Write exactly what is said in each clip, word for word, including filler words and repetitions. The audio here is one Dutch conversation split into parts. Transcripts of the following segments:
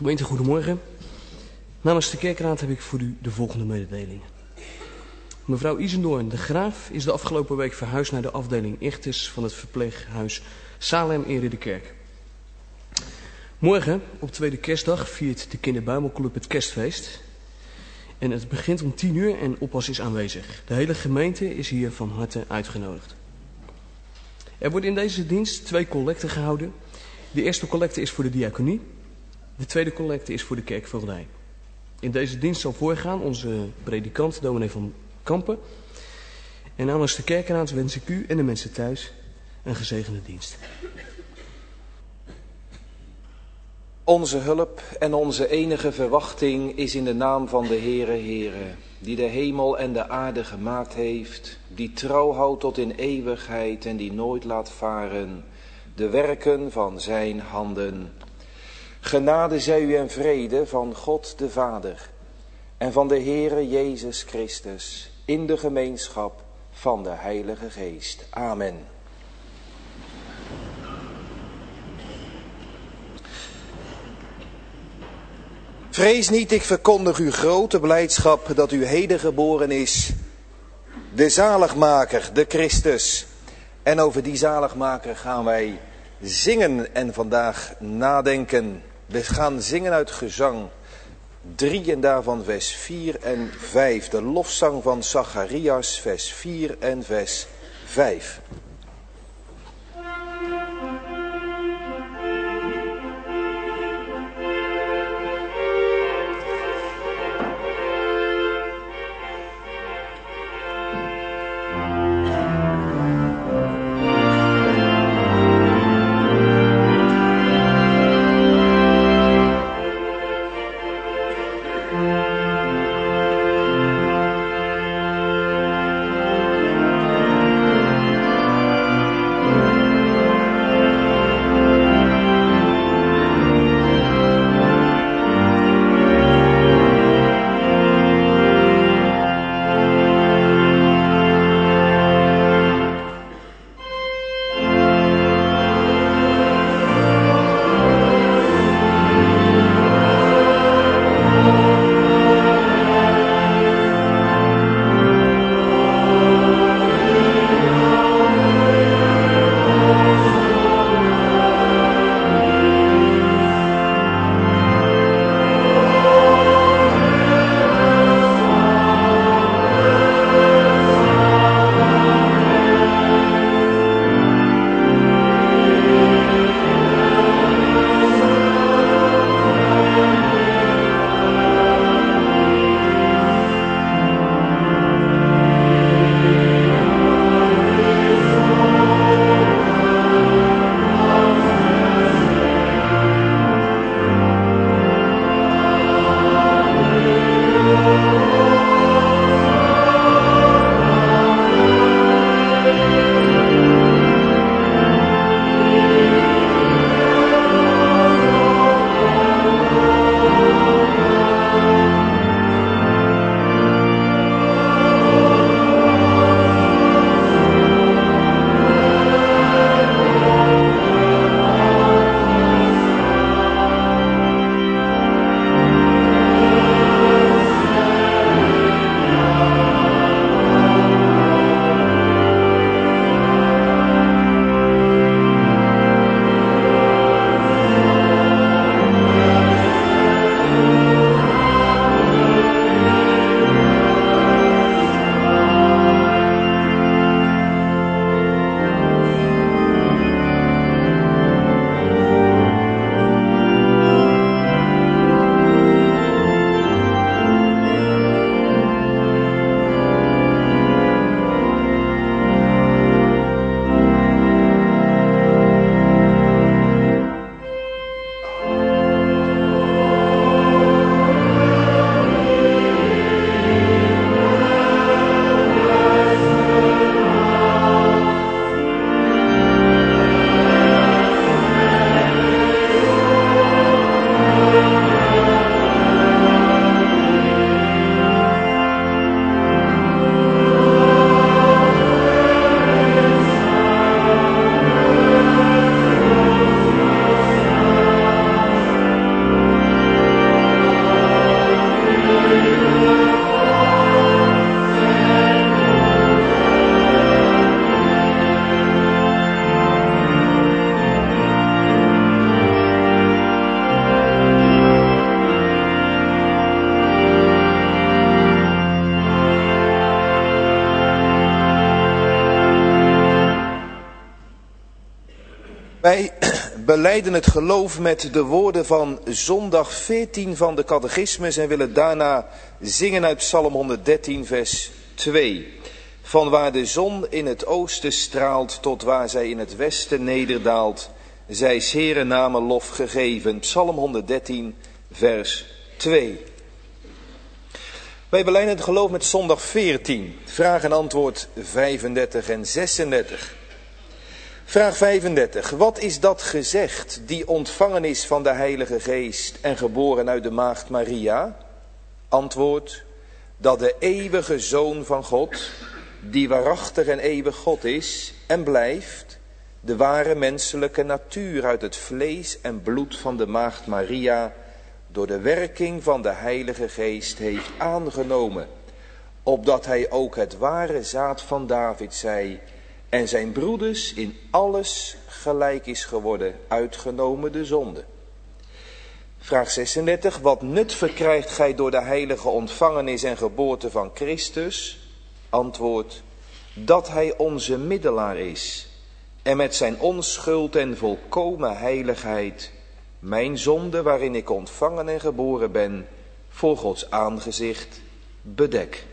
Gemeente, goedemorgen. Namens de kerkraad heb ik voor u de volgende mededelingen. Mevrouw Isendoorn de Graaf is de afgelopen week verhuisd naar de afdeling Ichtes van het verpleeghuis Salem in Ridderkerk. Morgen, op tweede kerstdag, viert de Kinderbijbelclub het kerstfeest. En het begint om tien uur en oppas is aanwezig. De hele gemeente is hier van harte uitgenodigd. Er wordt in deze dienst twee collecten gehouden. De eerste collecte is voor de diaconie. De tweede collecte is voor de kerkvoogdij. In deze dienst zal voorgaan onze predikant, dominee van Kampen. En namens de kerkraad wens ik u en de mensen thuis een gezegende dienst. Onze hulp en onze enige verwachting is in de naam van de Heere, Heere, die de hemel en de aarde gemaakt heeft, die trouw houdt tot in eeuwigheid en die nooit laat varen de werken van zijn handen. Genade zij u en vrede van God de Vader en van de Heere Jezus Christus in de gemeenschap van de Heilige Geest. Amen. Vrees niet, ik verkondig u grote blijdschap dat u heden geboren is, de zaligmaker, de Christus. En over die zaligmaker gaan wij zingen en vandaag nadenken. We gaan zingen uit gezang drie en daarvan vers vier en vijf. De lofzang van Zacharias, vers vier en vers vijf. Thank Wij belijden het geloof met de woorden van zondag veertien van de catechismus en willen daarna zingen uit Psalm honderddertien vers twee. Van waar de zon in het oosten straalt tot waar zij in het westen nederdaalt, zij 's Heeren namen lof gegeven. Psalm honderddertien vers twee. Wij belijden het geloof met zondag veertien, vraag en antwoord vijfendertig en zesendertig. Vraag vijfendertig. Wat is dat gezegd die ontvangen is van de Heilige Geest en geboren uit de maagd Maria? Antwoord: dat de eeuwige Zoon van God, die waarachtig en eeuwig God is en blijft, de ware menselijke natuur uit het vlees en bloed van de maagd Maria door de werking van de Heilige Geest heeft aangenomen, opdat hij ook het ware zaad van David zij en zijn broeders in alles gelijk is geworden, uitgenomen de zonde. Vraag zesendertig. Wat nut verkrijgt gij door de heilige ontvangenis en geboorte van Christus? Antwoord: dat hij onze middelaar is en met zijn onschuld en volkomen heiligheid mijn zonde waarin ik ontvangen en geboren ben voor Gods aangezicht bedek.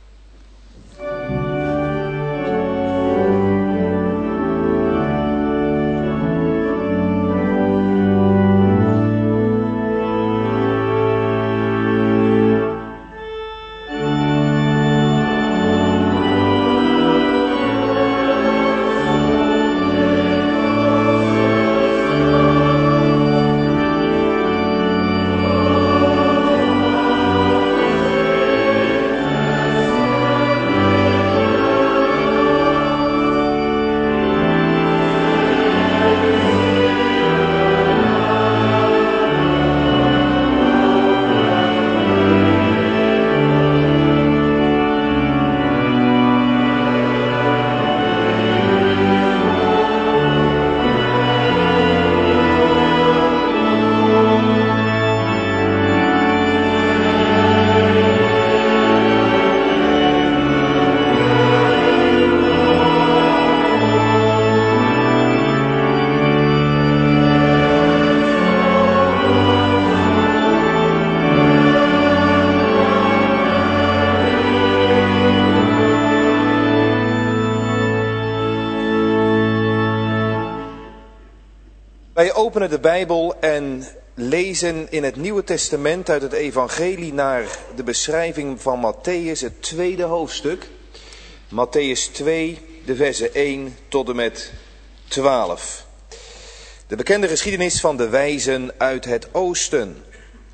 Wij openen de Bijbel en lezen in het Nieuwe Testament uit het Evangelie naar de beschrijving van Matthäus, het tweede hoofdstuk. Matthäus twee, de versen één tot en met twaalf. De bekende geschiedenis van de wijzen uit het oosten.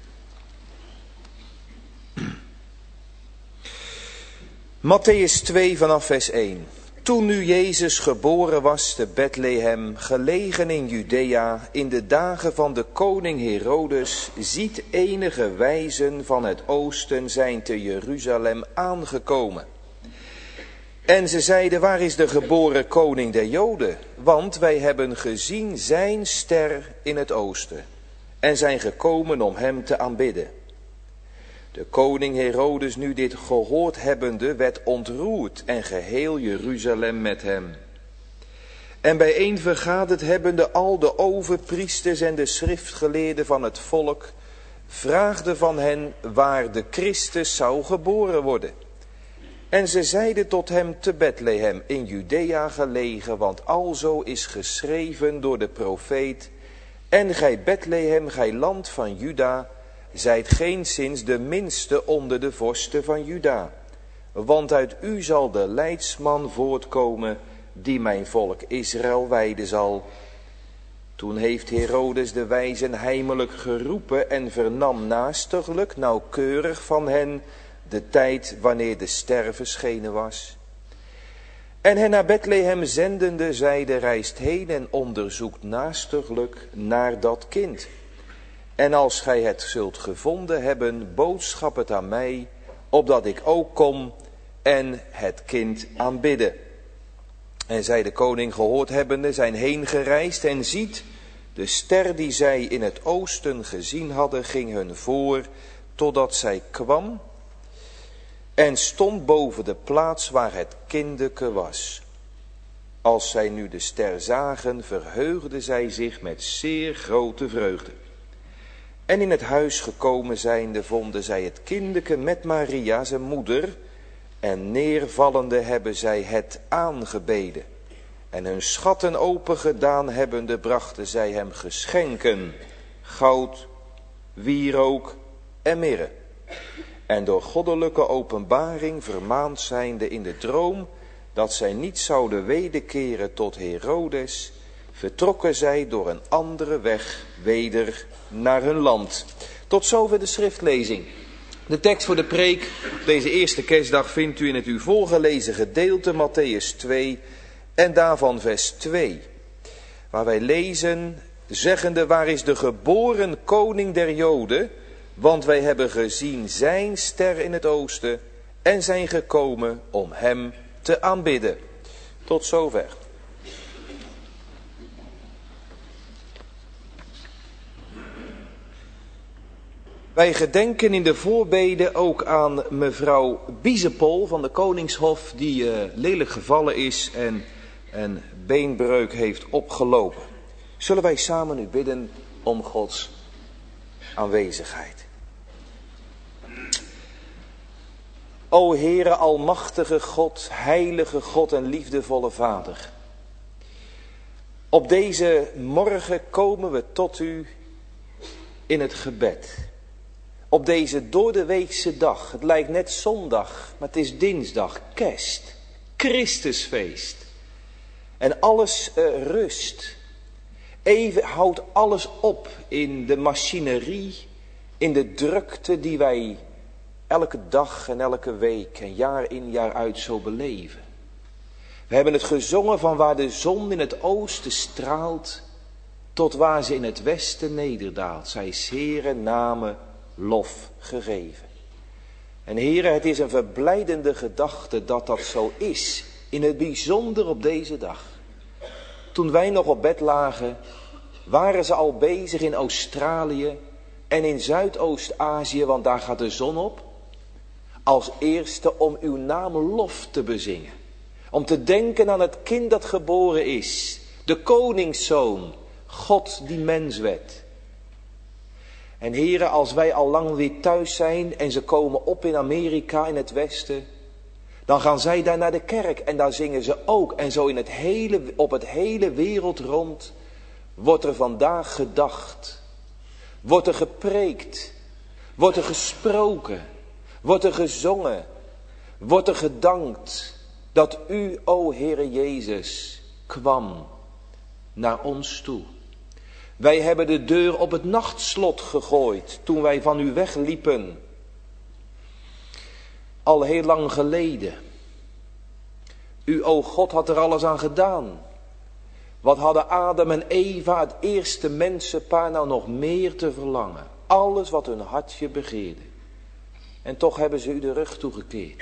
Matthäus twee vanaf vers één. Toen nu Jezus geboren was te Bethlehem, gelegen in Judea, in de dagen van de koning Herodes, ziet enige wijzen van het oosten zijn te Jeruzalem aangekomen. En ze zeiden: waar is de geboren koning der Joden? Want wij hebben gezien zijn ster in het oosten en zijn gekomen om hem te aanbidden. De koning Herodes nu dit gehoord hebbende werd ontroerd en geheel Jeruzalem met hem. En bijeen vergaderd hebbende al de overpriesters en de schriftgeleerden van het volk, vraagden van hen waar de Christus zou geboren worden. En ze zeiden tot hem: te Bethlehem in Judea gelegen, want alzo is geschreven door de profeet: en gij Bethlehem, gij land van Juda, zijt geenszins de minste onder de vorsten van Juda, want uit u zal de leidsman voortkomen die mijn volk Israël wijden zal. Toen heeft Herodes de wijzen heimelijk geroepen en vernam naastiglijk nauwkeurig van hen de tijd wanneer de ster verschenen was. En hen naar Bethlehem zendende zeide: reist heen en onderzoekt naastiglijk naar dat kind. En als gij het zult gevonden hebben, boodschap het aan mij, opdat ik ook kom en het kind aanbidden. En zij de koning gehoord hebbende zijn heen gereisd en ziet, de ster die zij in het oosten gezien hadden, ging hun voor, totdat zij kwam en stond boven de plaats waar het kindeke was. Als zij nu de ster zagen, verheugden zij zich met zeer grote vreugde. En in het huis gekomen zijnde vonden zij het kindeke met Maria zijn moeder, en neervallende hebben zij het aangebeden. En hun schatten opengedaan hebbende brachten zij hem geschenken, goud, wierook en mirre. En door goddelijke openbaring vermaand zijnde in de droom, dat zij niet zouden wederkeren tot Herodes, vertrokken zij door een andere weg weder naar hun land. Tot zover de schriftlezing. De tekst voor de preek deze eerste kerstdag vindt u in het u voorgelezen gedeelte Mattheüs twee en daarvan vers twee. Waar wij lezen, zeggende, waar is de geboren koning der Joden? Want wij hebben gezien zijn ster in het oosten en zijn gekomen om hem te aanbidden. Tot zover. Wij gedenken in de voorbeden ook aan mevrouw Biesepol van de Koningshof, die uh, lelijk gevallen is en een beenbreuk heeft opgelopen. Zullen wij samen nu bidden om Gods aanwezigheid. O Heere, almachtige God, heilige God en liefdevolle Vader. Op deze morgen komen we tot u in het gebed. Op deze doordeweekse dag, het lijkt net zondag, maar het is dinsdag, kerst, Christusfeest. En alles uh, rust. Even houdt alles op in de machinerie, in de drukte die wij elke dag en elke week en jaar in jaar uit zo beleven. We hebben het gezongen van waar de zon in het oosten straalt, tot waar ze in het westen nederdaalt. Zij is Heere namen lof gegeven. En Heere, het is een verblijdende gedachte dat dat zo is, in het bijzonder op deze dag. Toen wij nog op bed lagen, waren ze al bezig in Australië en in Zuidoost-Azië, want daar gaat de zon op, als eerste om uw naam lof te bezingen. Om te denken aan het kind dat geboren is, de koningszoon, God die mens werd. En Heere, als wij al lang weer thuis zijn en ze komen op in Amerika, in het westen, dan gaan zij daar naar de kerk en daar zingen ze ook. En zo in het hele, op het hele wereld rond wordt er vandaag gedacht, wordt er gepreekt, wordt er gesproken, wordt er gezongen, wordt er gedankt dat u, o Heere Jezus, kwam naar ons toe. Wij hebben de deur op het nachtslot gegooid toen wij van u wegliepen. Al heel lang geleden. U, o God, had er alles aan gedaan. Wat hadden Adam en Eva, het eerste mensenpaar, nou nog meer te verlangen? Alles wat hun hartje begeerde. En toch hebben ze u de rug toegekeerd.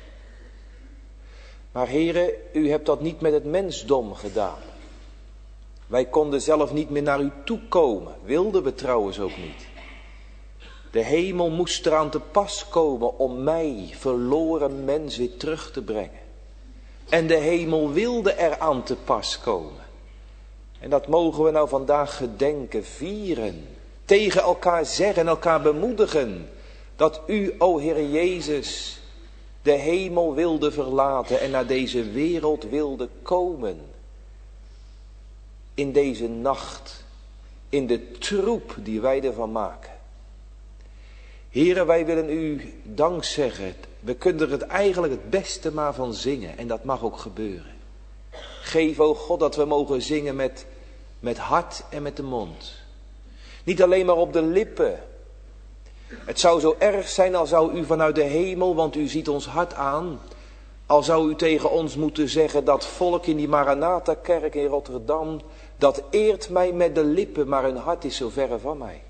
Maar Heere, u hebt dat niet met het mensdom gedaan. Wij konden zelf niet meer naar u toe komen. Wilden we trouwens ook niet. De hemel moest eraan te pas komen om mij, verloren mens, weer terug te brengen. En de hemel wilde eraan te pas komen. En dat mogen we nou vandaag gedenken, vieren. Tegen elkaar zeggen en elkaar bemoedigen. Dat u, o Heer Jezus, de hemel wilde verlaten en naar deze wereld wilde komen. In deze nacht, in de troep die wij ervan maken. Heren, wij willen u dank zeggen. We kunnen er het eigenlijk het beste maar van zingen. En dat mag ook gebeuren. Geef, o God, dat we mogen zingen met, met hart en met de mond. Niet alleen maar op de lippen. Het zou zo erg zijn als zou u vanuit de hemel, want u ziet ons hart aan. Al zou u tegen ons moeten zeggen, dat volk in die Maranatha-kerk in Rotterdam, dat eert mij met de lippen, maar hun hart is zo verre van mij.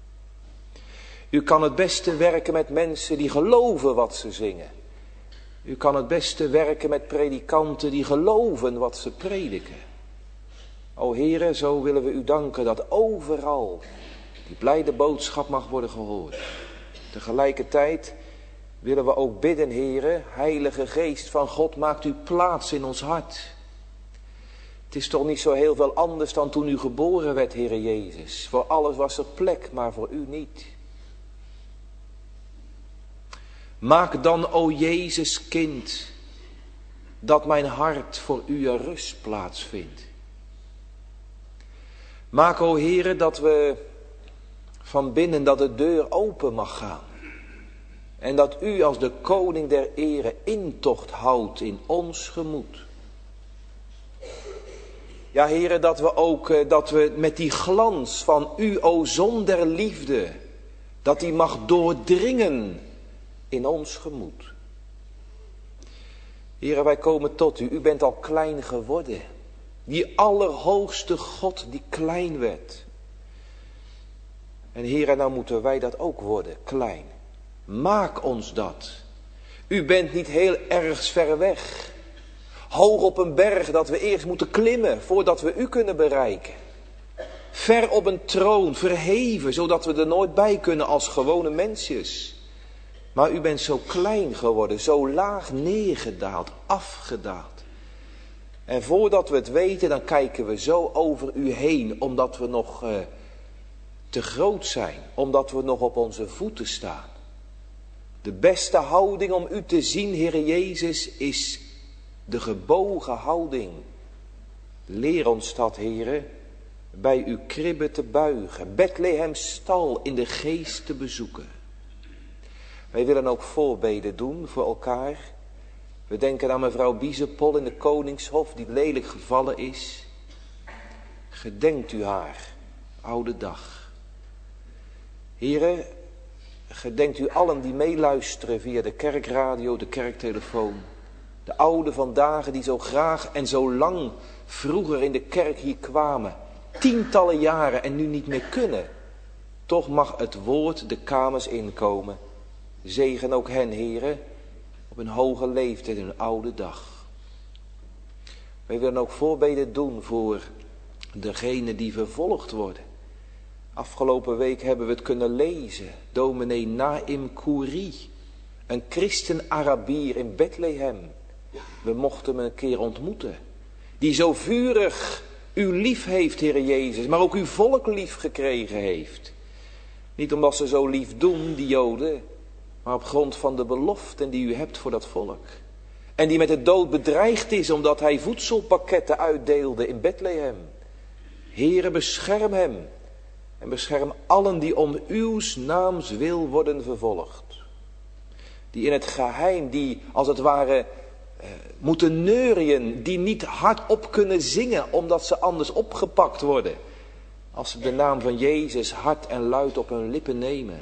U kan het beste werken met mensen die geloven wat ze zingen. U kan het beste werken met predikanten die geloven wat ze prediken. O Heere, zo willen we u danken dat overal die blijde boodschap mag worden gehoord. Tegelijkertijd willen we ook bidden, Heere, Heilige Geest van God, maakt u plaats in ons hart. Het is toch niet zo heel veel anders dan toen u geboren werd, Heere Jezus. Voor alles was er plek, maar voor u niet. Maak dan, o Jezus kind, dat mijn hart voor u een rustplaats vindt. Maak, o Heere, dat we van binnen, dat de deur open mag gaan. En dat u als de koning der ere intocht houdt in ons gemoed. Ja, Heere, dat we ook, dat we met die glans van u, o zon der liefde, dat die mag doordringen in ons gemoed. Heere, wij komen tot u. U bent al klein geworden. Die allerhoogste God die klein werd. En Heere, nou moeten wij dat ook worden, klein. Maak ons dat. U bent niet heel erg ver weg. Hoog op een berg dat we eerst moeten klimmen voordat we u kunnen bereiken. Ver op een troon, verheven, zodat we er nooit bij kunnen als gewone mensjes. Maar u bent zo klein geworden, zo laag neergedaald, afgedaald. En voordat we het weten, dan kijken we zo over u heen, omdat we nog uh, te groot zijn, omdat we nog op onze voeten staan. De beste houding om u te zien, Heere Jezus, is de gebogen houding. Leer ons dat, Heere, bij uw kribbe te buigen, Bethlehem stal in de geest te bezoeken. Wij willen ook voorbeden doen voor elkaar. We denken aan mevrouw Biesepol in de Koningshof die lelijk gevallen is. Gedenkt u haar, oude dag. Heren, gedenkt u allen die meeluisteren via de kerkradio, de kerktelefoon. De ouden vandaag die zo graag en zo lang vroeger in de kerk hier kwamen. Tientallen jaren en nu niet meer kunnen. Toch mag het woord de kamers inkomen. Zegen ook hen, heren, op een hoge leeftijd, een oude dag. Wij willen ook voorbeden doen voor degenen die vervolgd worden. Afgelopen week hebben we het kunnen lezen. Dominee Naim Kouri, een christen-Arabier in Bethlehem. We mochten hem een keer ontmoeten. Die zo vurig u lief heeft, Heere Jezus, maar ook uw volk lief gekregen heeft. Niet omdat ze zo lief doen, die Joden, maar op grond van de beloften die u hebt voor dat volk. En die met de dood bedreigd is omdat hij voedselpakketten uitdeelde in Bethlehem. Heere, bescherm hem. En bescherm allen die om uw naams wil worden vervolgd. Die in het geheim, die als het ware eh, moeten neurien. Die niet hardop kunnen zingen omdat ze anders opgepakt worden. Als ze de naam van Jezus hard en luid op hun lippen nemen.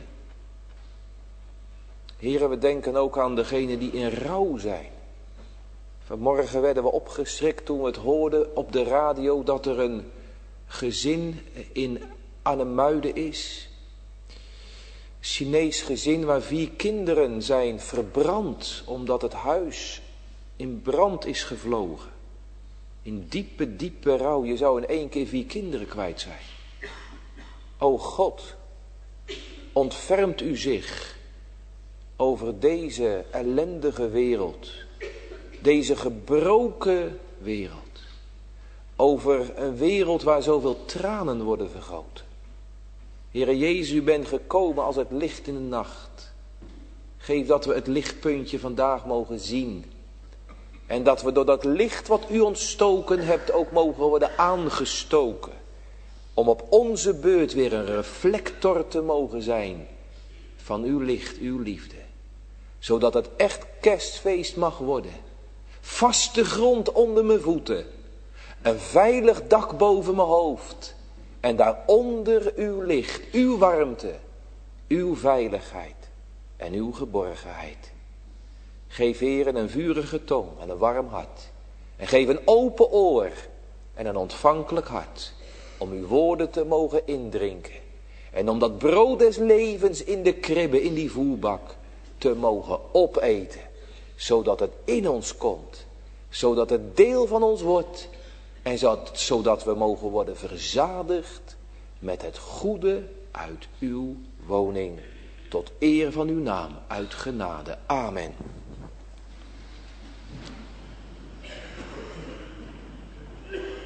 Heren, we denken ook aan degenen die in rouw zijn. Vanmorgen werden we opgeschrikt toen we het hoorden op de radio dat er een gezin in Arnhemuiden is. Chinees gezin waar vier kinderen zijn verbrand omdat het huis in brand is gevlogen. In diepe, diepe rouw. Je zou in één keer vier kinderen kwijt zijn. O God, ontfermt u zich over deze ellendige wereld. Deze gebroken wereld. Over een wereld waar zoveel tranen worden vergoten. Heere Jezus, u bent gekomen als het licht in de nacht. Geef dat we het lichtpuntje vandaag mogen zien. En dat we door dat licht wat u ontstoken hebt ook mogen worden aangestoken. Om op onze beurt weer een reflector te mogen zijn van uw licht, uw liefde. Zodat het echt kerstfeest mag worden. Vaste grond onder mijn voeten. Een veilig dak boven mijn hoofd. En daaronder uw licht, uw warmte, uw veiligheid en uw geborgenheid. Geef Heer een vurige tong en een warm hart. En geef een open oor en een ontvankelijk hart. Om uw woorden te mogen indrinken. En om dat brood des levens in de kribbe, in die voerbak, te mogen opeten. Zodat het in ons komt. Zodat het deel van ons wordt. En zodat we mogen worden verzadigd met het goede uit uw woning. Tot eer van uw naam, uit genade. Amen.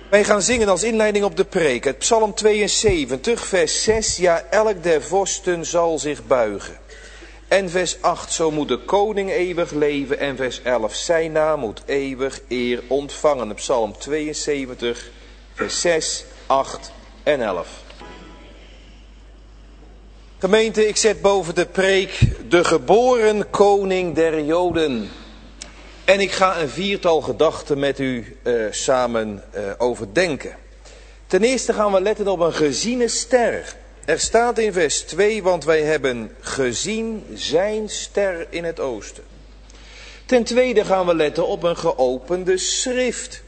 Wij gaan zingen als inleiding op de preek uit Psalm tweeënzeventig, vers zes. Ja, elk der vorsten zal zich buigen. En vers acht, zo moet de koning eeuwig leven. En vers elf, zijn naam moet eeuwig eer ontvangen. Psalm tweeënzeventig, vers zes, acht en elf. Gemeente, ik zet boven de preek de geboren koning der Joden. En ik ga een viertal gedachten met u uh, samen uh, overdenken. Ten eerste gaan we letten op een geziene ster. Er staat in vers twee, want wij hebben gezien zijn ster in het oosten. Ten tweede gaan we letten op een geopende schrift.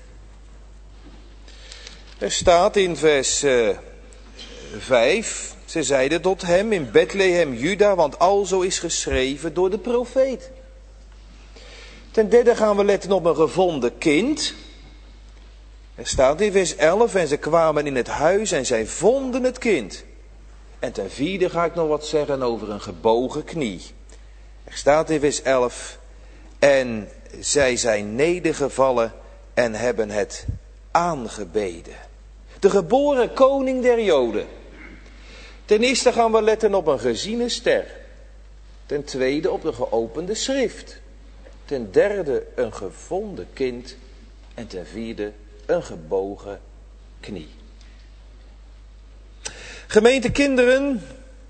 Er staat in vers uh, vijf, ze zeiden tot hem in Bethlehem, Juda, want alzo is geschreven door de profeet. Ten derde gaan we letten op een gevonden kind. Er staat in vers elf, en ze kwamen in het huis en zij vonden het kind. En ten vierde ga ik nog wat zeggen over een gebogen knie. Er staat in vers elf, en zij zijn nedergevallen en hebben het aangebeden. De geboren koning der Joden. Ten eerste gaan we letten op een geziene ster. Ten tweede op de geopende schrift. Ten derde een gevonden kind. En ten vierde een gebogen knie. Gemeente kinderen.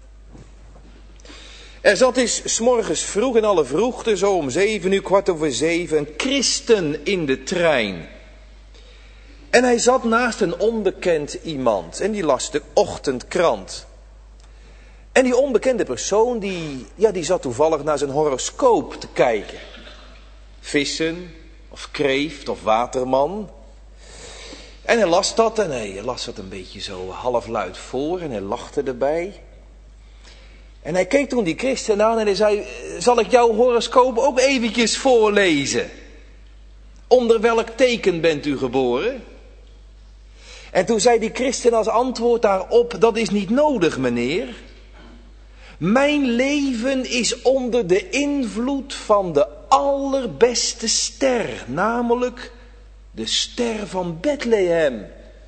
Er zat eens 's morgens vroeg in alle vroegte, zo om zeven uur, kwart over zeven, een christen in de trein. En hij zat naast een onbekend iemand. En die las de ochtendkrant. En die onbekende persoon, die, ja, die zat toevallig naar zijn horoscoop te kijken. Vissen, of kreeft, of waterman. En hij las dat en hij las dat een beetje zo halfluid voor en hij lachte erbij. En hij keek toen die christen aan en hij zei, zal ik jouw horoscoop ook eventjes voorlezen? Onder welk teken bent u geboren? En toen zei die christen als antwoord daarop, dat is niet nodig, meneer. Mijn leven is onder de invloed van de allerbeste ster, namelijk de ster van Bethlehem.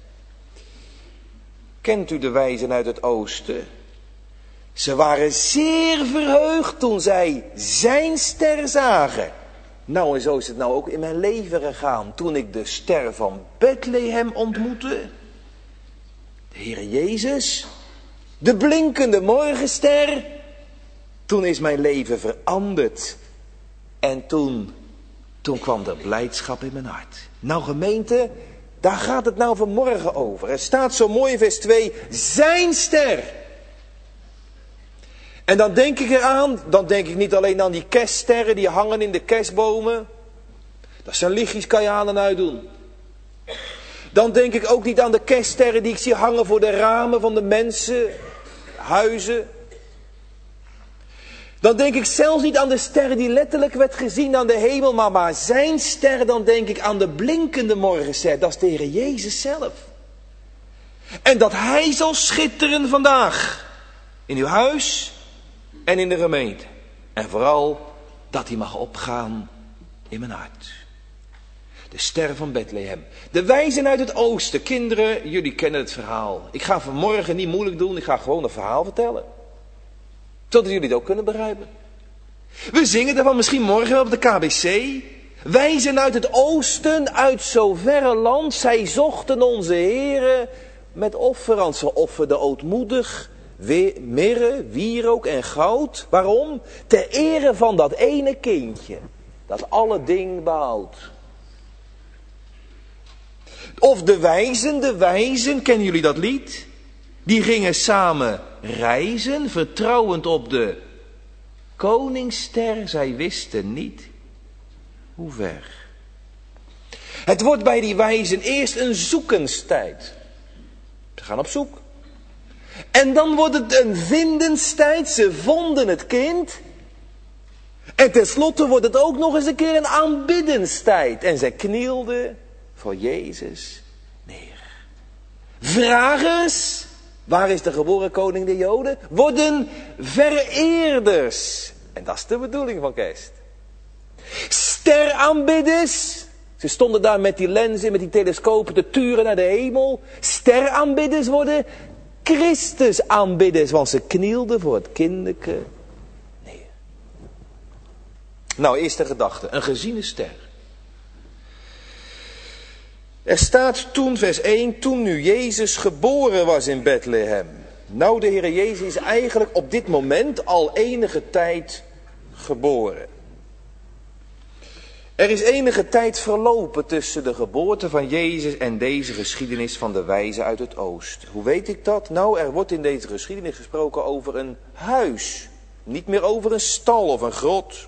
Kent u de wijzen uit het oosten? Ze waren zeer verheugd toen zij zijn ster zagen. Nou, en zo is het nou ook in mijn leven gegaan. Toen ik de ster van Bethlehem ontmoette, de Heer Jezus, de blinkende morgenster, toen is mijn leven veranderd. En toen, toen kwam er blijdschap in mijn hart. Nou gemeente, daar gaat het nou vanmorgen over. Er staat zo mooi in vers twee, zijn ster. En dan denk ik eraan, dan denk ik niet alleen aan die kerststerren die hangen in de kerstbomen. Dat zijn lichtjes, kan je aan en uitdoen. Dan denk ik ook niet aan de kerststerren die ik zie hangen voor de ramen van de mensen, huizen. Dan denk ik zelfs niet aan de ster die letterlijk werd gezien aan de hemel, maar maar zijn ster, dan denk ik aan de blinkende morgenster. Dat is de Heer Jezus zelf. En dat hij zal schitteren vandaag in uw huis en in de gemeente. En vooral dat hij mag opgaan in mijn hart. De ster van Bethlehem. De wijzen uit het oosten. Kinderen, jullie kennen het verhaal. Ik ga vanmorgen niet moeilijk doen. Ik ga gewoon een verhaal vertellen. Zodat jullie het ook kunnen begrijpen. We zingen daarvan misschien morgen op de K B C. Wijzen uit het oosten, uit zo verre land. Zij zochten onze Heere met offerand. Ze offerden ootmoedig mirre, wierook en goud. Waarom? Ter ere van dat ene kindje. Dat alle ding behoudt. Of de wijzen, de wijzen, kennen jullie dat lied? Die gingen samen reizen, vertrouwend op de koningsster. Zij wisten niet hoe ver. Het wordt bij die wijzen eerst een zoekenstijd. Ze gaan op zoek. En dan wordt het een vindenstijd. Ze vonden het kind. En tenslotte wordt het ook nog eens een keer een aanbiddenstijd. En zij knielden voor Jezus neer. Vragers, waar is de geboren koning der Joden? Worden vereerders. En dat is de bedoeling van kerst. Steraanbidders, Ze stonden daar met die lenzen, met die telescopen te turen naar de hemel. Steraanbidders worden Christus aanbidders, want ze knielden voor het kinderke neer. Nou, eerste gedachte, een geziene ster. Er staat toen, vers één, toen nu Jezus geboren was in Bethlehem. Nou, de Heer Jezus is eigenlijk op dit moment al enige tijd geboren. Er is enige tijd verlopen tussen de geboorte van Jezus en deze geschiedenis van de wijzen uit het oosten. Hoe weet ik dat? Nou, er wordt in deze geschiedenis gesproken over een huis. Niet meer over een stal of een grot.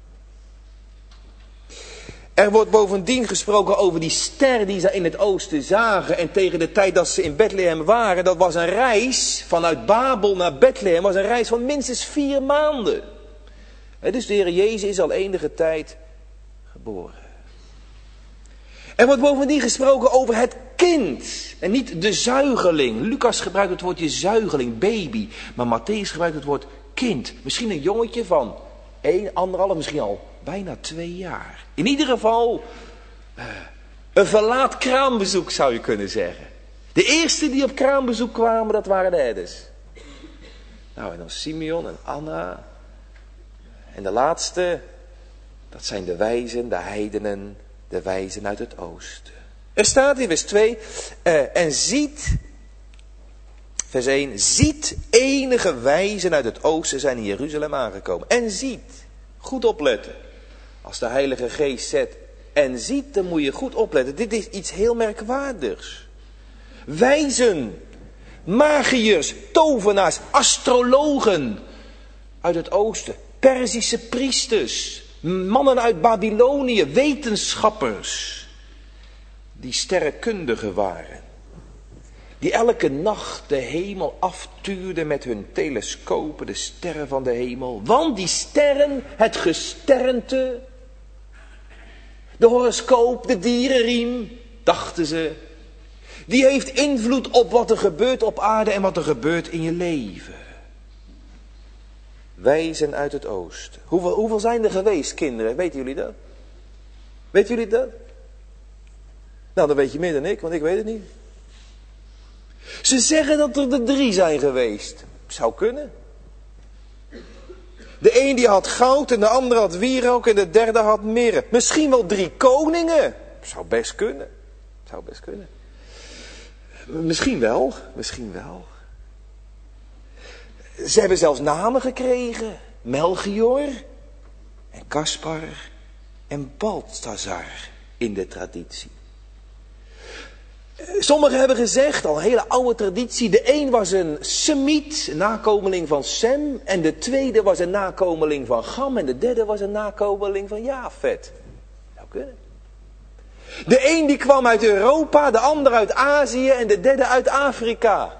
Er wordt bovendien gesproken over die ster die ze in het oosten zagen. En tegen de tijd dat ze in Bethlehem waren, dat was een reis vanuit Babel naar Bethlehem. was een reis van minstens vier maanden. En dus de Heer Jezus is al enige tijd geboren. Er wordt bovendien gesproken over het kind. En niet de zuigeling. Lucas gebruikt het woordje zuigeling, baby. Maar Mattheüs gebruikt het woord kind. Misschien een jongetje van één, anderhalf, misschien al bijna twee jaar. In ieder geval uh, een verlaat kraambezoek zou je kunnen zeggen. De eerste die op kraambezoek kwamen, dat waren de herders. Nou, en dan Simeon en Anna. En de laatste, dat zijn de wijzen, de heidenen, de wijzen uit het oosten. Er staat in vers twee, uh, en ziet, vers één, ziet enige wijzen uit het oosten zijn in Jeruzalem aangekomen. En ziet, goed opletten. Als de Heilige Geest zet en ziet, dan moet je goed opletten. Dit is iets heel merkwaardigs. Wijzen, magiërs, tovenaars, astrologen uit het oosten. Perzische priesters, mannen uit Babylonië, wetenschappers. Die sterrenkundigen waren. Die elke nacht de hemel aftuurden met hun telescopen, de sterren van de hemel. Want die sterren, het gesternte, de horoscoop, de dierenriem, dachten ze, die heeft invloed op wat er gebeurt op aarde en wat er gebeurt in je leven. Wijzen uit het oosten. Hoeveel, hoeveel zijn er geweest, kinderen? Weten jullie dat? Weten jullie dat? Nou, dan weet je meer dan ik, want ik weet het niet. Ze zeggen dat er de drie zijn geweest. Zou kunnen. De een die had goud en de andere had wierook en de derde had mirre. Misschien wel drie koningen. Zou best kunnen. Zou best kunnen. Misschien wel. Misschien wel. Ze hebben zelfs namen gekregen. Melchior en Caspar en Balthazar in de traditie. Sommigen hebben gezegd, al een hele oude traditie, de een was een Semiet, een nakomeling van Sem. En de tweede was een nakomeling van Gam. En de derde was een nakomeling van Jafet. Zou kunnen. De een die kwam uit Europa, de ander uit Azië en de derde uit Afrika.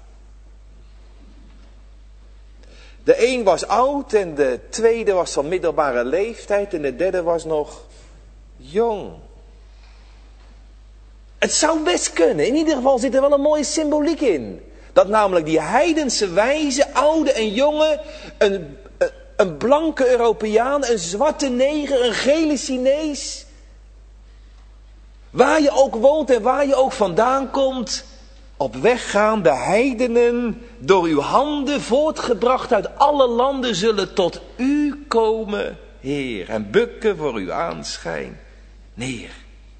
De een was oud en de tweede was van middelbare leeftijd en de derde was nog jong. Het zou best kunnen. In ieder geval zit er wel een mooie symboliek in. Dat namelijk die heidense wijzen, oude en jonge, een, een blanke Europeaan, een zwarte neger, een gele Chinees. Waar je ook woont en waar je ook vandaan komt, op weg gaan de heidenen door uw handen voortgebracht uit alle landen zullen tot u komen, Heer, en bukken voor uw aanschijn neer.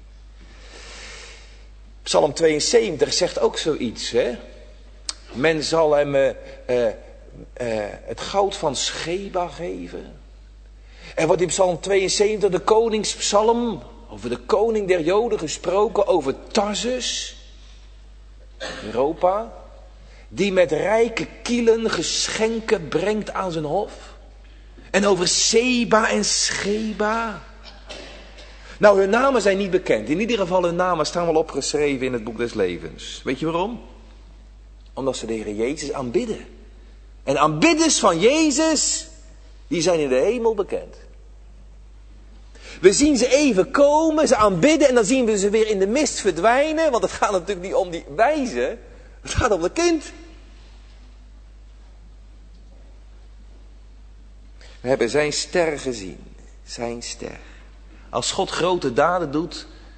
Psalm tweeënzeventig zegt ook zoiets, hè. Men zal hem uh, uh, uh, het goud van Sheba geven. Er wordt in Psalm tweeënzeventig de koningspsalm, over de koning der Joden gesproken, over Tarsus, Europa, die met rijke kielen geschenken brengt aan zijn hof. En over Seba en Sheba. Nou, hun namen zijn niet bekend. In ieder geval hun namen staan wel opgeschreven in het boek des levens. Weet je waarom? Omdat ze de Heer Jezus aanbidden. En aanbidders van Jezus, die zijn in de hemel bekend. We zien ze even komen, ze aanbidden en dan zien we ze weer in de mist verdwijnen. Want het gaat natuurlijk niet om die wijzen, het gaat om het kind. We hebben zijn ster gezien. Zijn ster. Als God grote daden doet,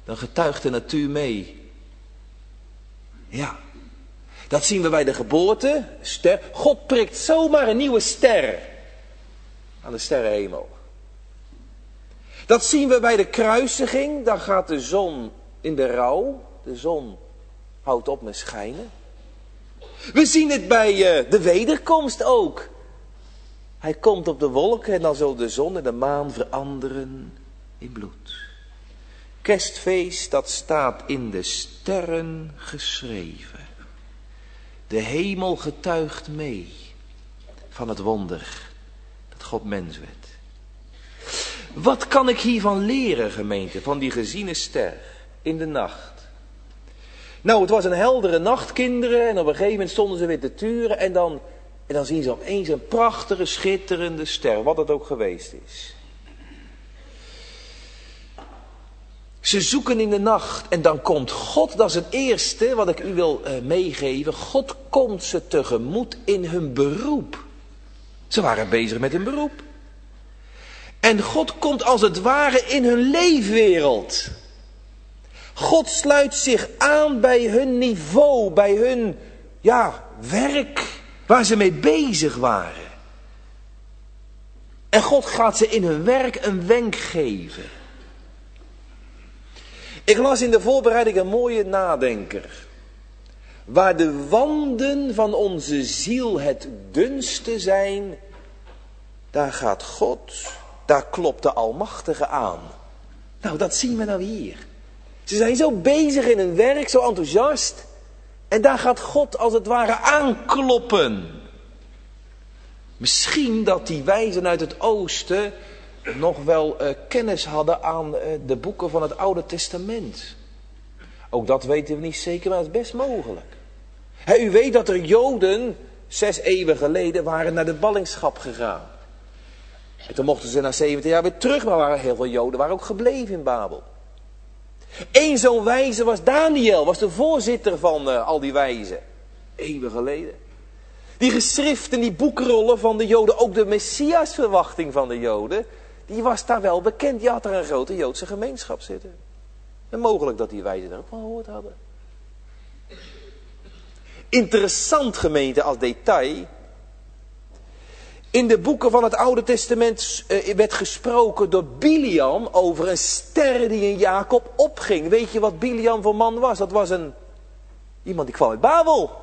dan getuigt de natuur mee. Ja, dat zien we bij de geboorte. Ster. God prikt zomaar een nieuwe ster aan de sterrenhemel. Dat zien we bij de kruisiging. Dan gaat de zon in de rouw. De zon houdt op met schijnen. We zien het bij uh, de wederkomst ook. Hij komt op de wolken en dan zal de zon en de maan veranderen in bloed. Kerstfeest, dat staat in de sterren geschreven. De hemel getuigt mee van het wonder dat God mens werd. Wat kan ik hiervan leren, gemeente, van die geziene ster in de nacht? Nou, het was een heldere nacht, kinderen, en op een gegeven moment stonden ze weer te turen en dan, en dan zien ze opeens een prachtige, schitterende ster, wat het ook geweest is. Ze zoeken in de nacht en dan komt God, dat is het eerste wat ik u wil uh, meegeven. God komt ze tegemoet in hun beroep. Ze waren bezig met hun beroep. En God komt als het ware in hun leefwereld. God sluit zich aan bij hun niveau, bij hun ja, werk waar ze mee bezig waren. En God gaat ze in hun werk een wenk geven. Ik las in de voorbereiding een mooie nadenker. Waar de wanden van onze ziel het dunste zijn, daar gaat God, daar klopt de Almachtige aan. Nou, dat zien we nou hier. Ze zijn zo bezig in hun werk, zo enthousiast. En daar gaat God als het ware aankloppen. Misschien dat die wijzen uit het oosten nog wel uh, kennis hadden aan uh, de boeken van het Oude Testament. Ook dat weten we niet zeker, maar het is best mogelijk. He, u weet dat er Joden zes eeuwen geleden waren naar de ballingschap gegaan. En toen mochten ze na zeventig jaar weer terug, maar waren heel veel Joden waren ook gebleven in Babel. Eén zo'n wijze was Daniel, was de voorzitter van uh, al die wijzen. Eeuwen geleden. Die geschriften, die boekrollen van de Joden, ook de Messiasverwachting van de Joden, die was daar wel bekend. Die had daar een grote Joodse gemeenschap zitten. En mogelijk dat die wijzen daar ook van gehoord hadden. Interessant, gemeente, als detail. In de boeken van het Oude Testament uh, werd gesproken door Biliam over een ster die in Jacob opging. Weet je wat Biliam voor man was? Dat was een iemand die kwam uit Babel.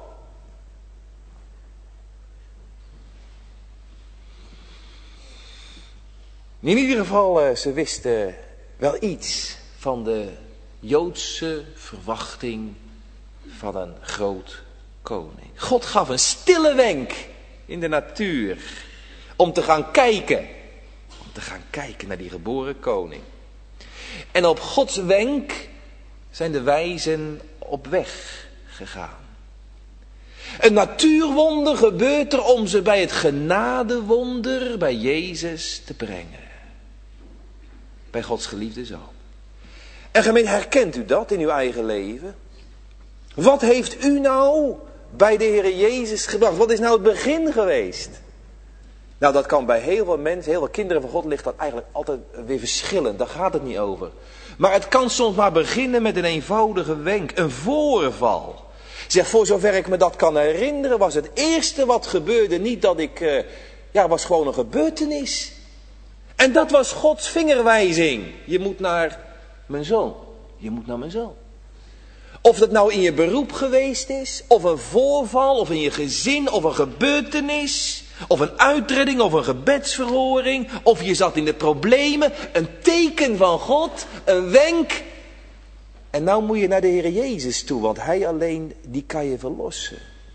In ieder geval, uh, ze wisten wel iets van de Joodse verwachting van een groot koning. God gaf een stille wenk in de natuur om te gaan kijken. Om te gaan kijken naar die geboren koning. En op Gods wenk zijn de wijzen op weg gegaan. Een natuurwonder gebeurt er om ze bij het genadewonder bij Jezus te brengen. Bij Gods geliefde zoon. En gemeente, herkent u dat in uw eigen leven? Wat heeft u nou bij de Heer Jezus gebracht? Wat is nou het begin geweest? Nou, dat kan bij heel veel mensen, heel veel kinderen van God ligt dat eigenlijk altijd weer verschillend. Daar gaat het niet over. Maar het kan soms maar beginnen met een eenvoudige wenk, een voorval. Zeg, voor zover ik me dat kan herinneren, was het eerste wat gebeurde niet dat ik, uh, ja, was gewoon een gebeurtenis. En dat was Gods vingerwijzing. Je moet naar mijn zoon. Je moet naar mijn zoon. Of dat nou in je beroep geweest is, of een voorval, of in je gezin, of een gebeurtenis, of een uitredding, of een gebedsverhoring, of je zat in de problemen, een teken van God, een wenk. En nou moet je naar de Heer Jezus toe, want Hij alleen, die kan je verlossen.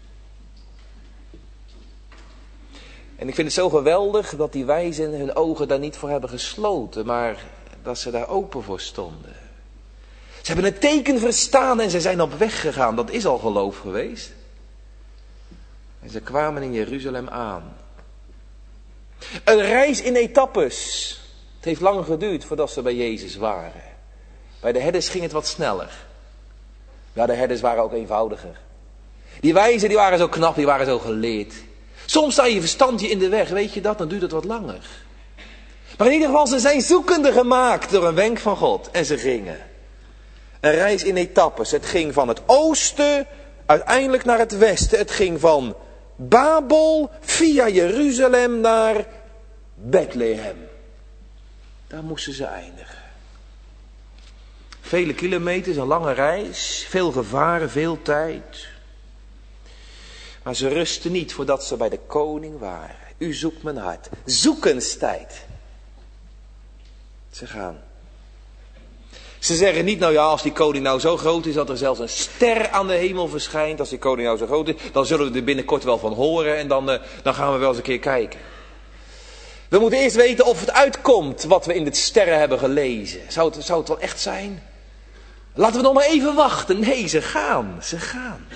En ik vind het zo geweldig dat die wijzen hun ogen daar niet voor hebben gesloten, maar dat ze daar open voor stonden. Ze hebben het teken verstaan en ze zijn op weg gegaan. Dat is al geloof geweest. En ze kwamen in Jeruzalem aan. Een reis in etappes. Het heeft lang geduurd voordat ze bij Jezus waren. Bij de herders ging het wat sneller. Ja, de herders waren ook eenvoudiger. Die wijzen die waren zo knap, die waren zo geleerd. Soms sta je verstand je in de weg, weet je dat, dan duurt het wat langer. Maar in ieder geval, ze zijn zoekende gemaakt door een wenk van God. En ze gingen. Een reis in etappes. Het ging van het oosten uiteindelijk naar het westen. Het ging van Babel via Jeruzalem naar Bethlehem. Daar moesten ze eindigen. Vele kilometers, een lange reis, veel gevaren, veel tijd. Maar ze rusten niet voordat ze bij de koning waren. U zoekt mijn hart. Zoekenstijd. Ze gaan. Ze zeggen niet, nou ja, als die koning nou zo groot is dat er zelfs een ster aan de hemel verschijnt. Als die koning nou zo groot is, dan zullen we er binnenkort wel van horen en dan, uh, dan gaan we wel eens een keer kijken. We moeten eerst weten of het uitkomt wat we in de sterren hebben gelezen. Zou het, zou het wel echt zijn? Laten we nog maar even wachten. Nee, ze gaan. Ze gaan.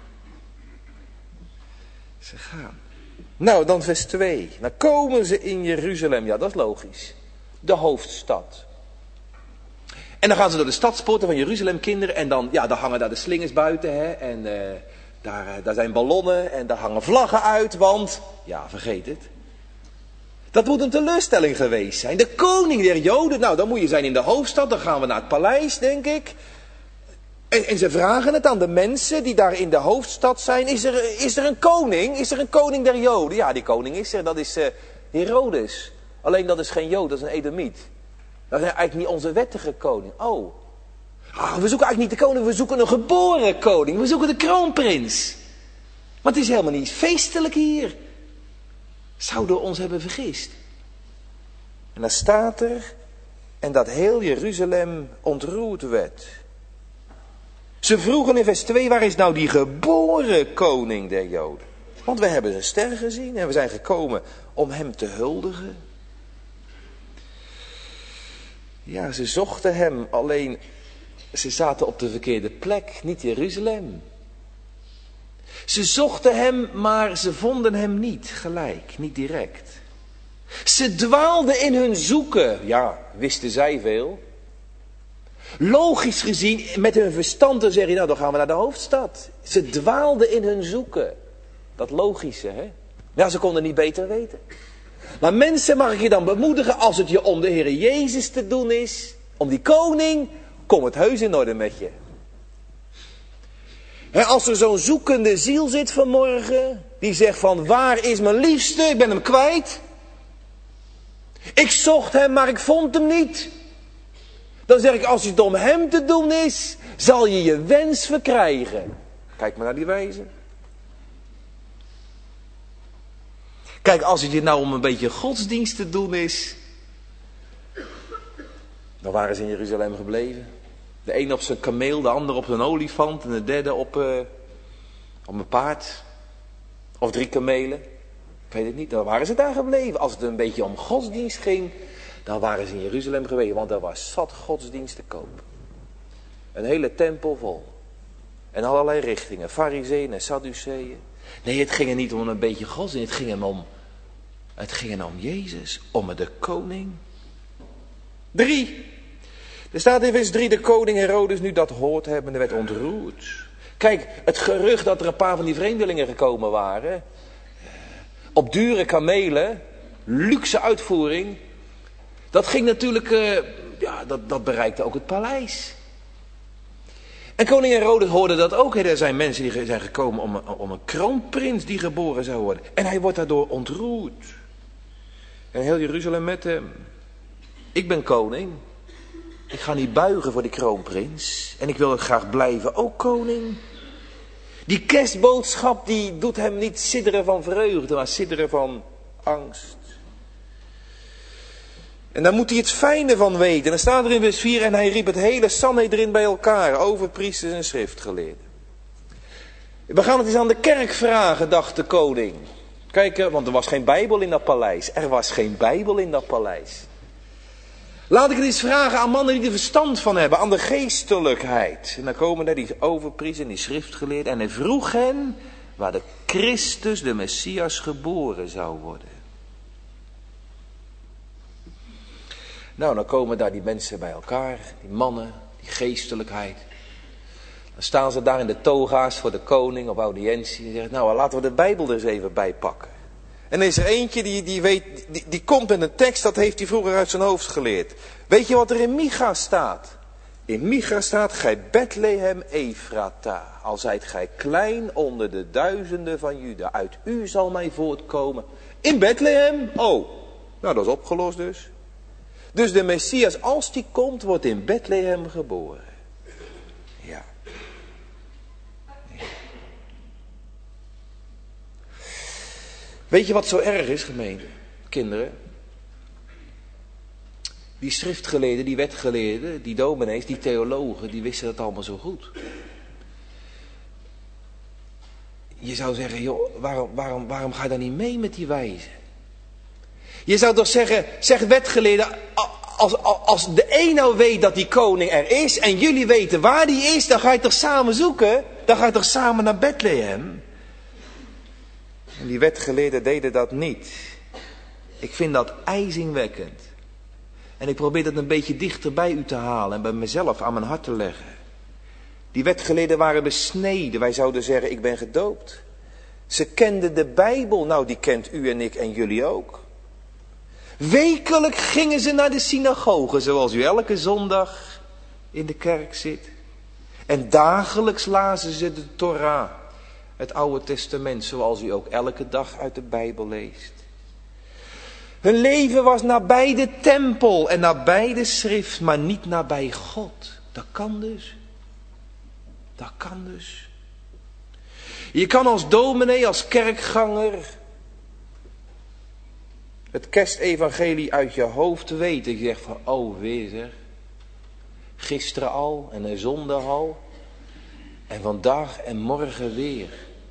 Ze gaan. Nou, dan vers twee. Dan komen ze in Jeruzalem. Ja, dat is logisch. De hoofdstad. En dan gaan ze door de stadspoorten van Jeruzalem, kinderen. En dan, ja, dan hangen daar de slingers buiten. Hè, en uh, daar, uh, daar zijn ballonnen. En daar hangen vlaggen uit. Want, ja, vergeet het. Dat moet een teleurstelling geweest zijn. De koning der Joden. Nou, dan moet je zijn in de hoofdstad. Dan gaan we naar het paleis, denk ik. En, en ze vragen het aan de mensen die daar in de hoofdstad zijn. Is er, is er een koning? Is er een koning der Joden? Ja, die koning is er. Dat is uh, Herodes. Alleen dat is geen Jood, dat is een Edomiet. Dat is eigenlijk niet onze wettige koning. Oh. Ah, we zoeken eigenlijk niet de koning, we zoeken een geboren koning. We zoeken de kroonprins. Maar het is helemaal niet feestelijk hier. Zouden we ons hebben vergist? En dan staat er, en dat heel Jeruzalem ontroerd werd. Ze vroegen in vers twee, waar is nou die geboren koning der Joden? Want we hebben zijn ster gezien en we zijn gekomen om hem te huldigen. Ja, ze zochten hem, alleen ze zaten op de verkeerde plek, niet Jeruzalem. Ze zochten hem, maar ze vonden hem niet gelijk, niet direct. Ze dwaalden in hun zoeken, ja, wisten zij veel. Logisch gezien, met hun verstand, dan zeg je, nou dan gaan we naar de hoofdstad. Ze dwaalden in hun zoeken. Dat logische, hè? Ja, ze konden niet beter weten. Maar mensen, mag ik je dan bemoedigen, als het je om de Heer Jezus te doen is, om die koning, kom het heus in orde met je. He, als er zo'n zoekende ziel zit vanmorgen, die zegt van, waar is mijn liefste, ik ben hem kwijt. Ik zocht hem, maar ik vond hem niet. Dan zeg ik, als het om hem te doen is, zal je je wens verkrijgen. Kijk maar naar die wijze. Kijk, als het je nou om een beetje godsdienst te doen is, dan waren ze in Jeruzalem gebleven. De een op zijn kameel, de ander op zijn olifant en de derde op, uh, op een paard. Of drie kamelen. Ik weet het niet, dan waren ze daar gebleven. Als het een beetje om godsdienst ging, dan waren ze in Jeruzalem geweest. Want er was zat godsdienst te koop. Een hele tempel vol. En allerlei richtingen. Farizeeën en Sadduceeën. Nee, het ging er niet om een beetje godsdienst. Het ging er om, het ging er om Jezus. Om de koning. Drie. Er staat in vers drie, de koning Herodes nu dat hoort hebben, werd ontroerd. Kijk, het gerucht dat er een paar van die vreemdelingen gekomen waren. Op dure kamelen. Luxe uitvoering. Dat ging natuurlijk, uh, ja, dat, dat bereikte ook het paleis. En koning Herodes hoorde dat ook. Er zijn mensen die zijn gekomen om, om een kroonprins die geboren zou worden. En hij wordt daardoor ontroerd. En heel Jeruzalem met hem. Ik ben koning. Ik ga niet buigen voor die kroonprins. En ik wil het graag blijven, ook koning. Die kerstboodschap die doet hem niet sidderen van vreugde, maar sidderen van angst. En daar moet hij het fijne van weten. En dan staat er in vers vier, en hij riep het hele Sanhedrin bij elkaar, overpriesters en schriftgeleerden. We gaan het eens aan de kerk vragen, dacht de koning. Kijk, want er was geen Bijbel in dat paleis. Er was geen Bijbel in dat paleis. Laat ik het eens vragen aan mannen die er verstand van hebben, aan de geestelijkheid. En dan komen daar die overpriesters en die schriftgeleerden. En hij vroeg hen waar de Christus, de Messias, geboren zou worden. Nou, dan komen daar die mensen bij elkaar, die mannen, die geestelijkheid. Dan staan ze daar in de toga's voor de koning op audiëntie en zeggen, nou laten we de Bijbel er eens even bij pakken. En er is er eentje die, die, weet, die, die komt met een tekst, dat heeft hij vroeger uit zijn hoofd geleerd. Weet je wat er in Micha staat? In Micha staat, gij Bethlehem Efrata, al zijt gij klein onder de duizenden van Juda. Uit u zal mij voortkomen. In Bethlehem? Oh, nou dat is opgelost dus. Dus de Messias, als die komt, wordt in Bethlehem geboren. Ja. Weet je wat zo erg is, gemeente? Kinderen. Die schriftgeleerden, die wetgeleerden, die dominees, die theologen, die wisten dat allemaal zo goed. Je zou zeggen, joh, waarom, waarom, waarom ga je dan niet mee met die wijzen? Je zou toch zeggen, zeg wetgeleerden, als, als, als de een nou weet dat die koning er is en jullie weten waar die is, dan ga je toch samen zoeken? Dan ga je toch samen naar Bethlehem? En die wetgeleerden deden dat niet. Ik vind dat ijzingwekkend. En ik probeer dat een beetje dichter bij u te halen en bij mezelf aan mijn hart te leggen. Die wetgeleerden waren besneden. Wij zouden zeggen, ik ben gedoopt. Ze kenden de Bijbel. Nou, die kent u en ik en jullie ook. Wekelijk gingen ze naar de synagoge, zoals u elke zondag in de kerk zit. En dagelijks lazen ze de Torah, het Oude Testament, zoals u ook elke dag uit de Bijbel leest. Hun leven was nabij de tempel en nabij de schrift, maar niet nabij God. Dat kan dus. Dat kan dus. Je kan als dominee, als kerkganger, het kerstevangelie uit je hoofd weten. Je zegt van, oh weer zeg. Gisteren al en een zondag al. En vandaag en morgen weer.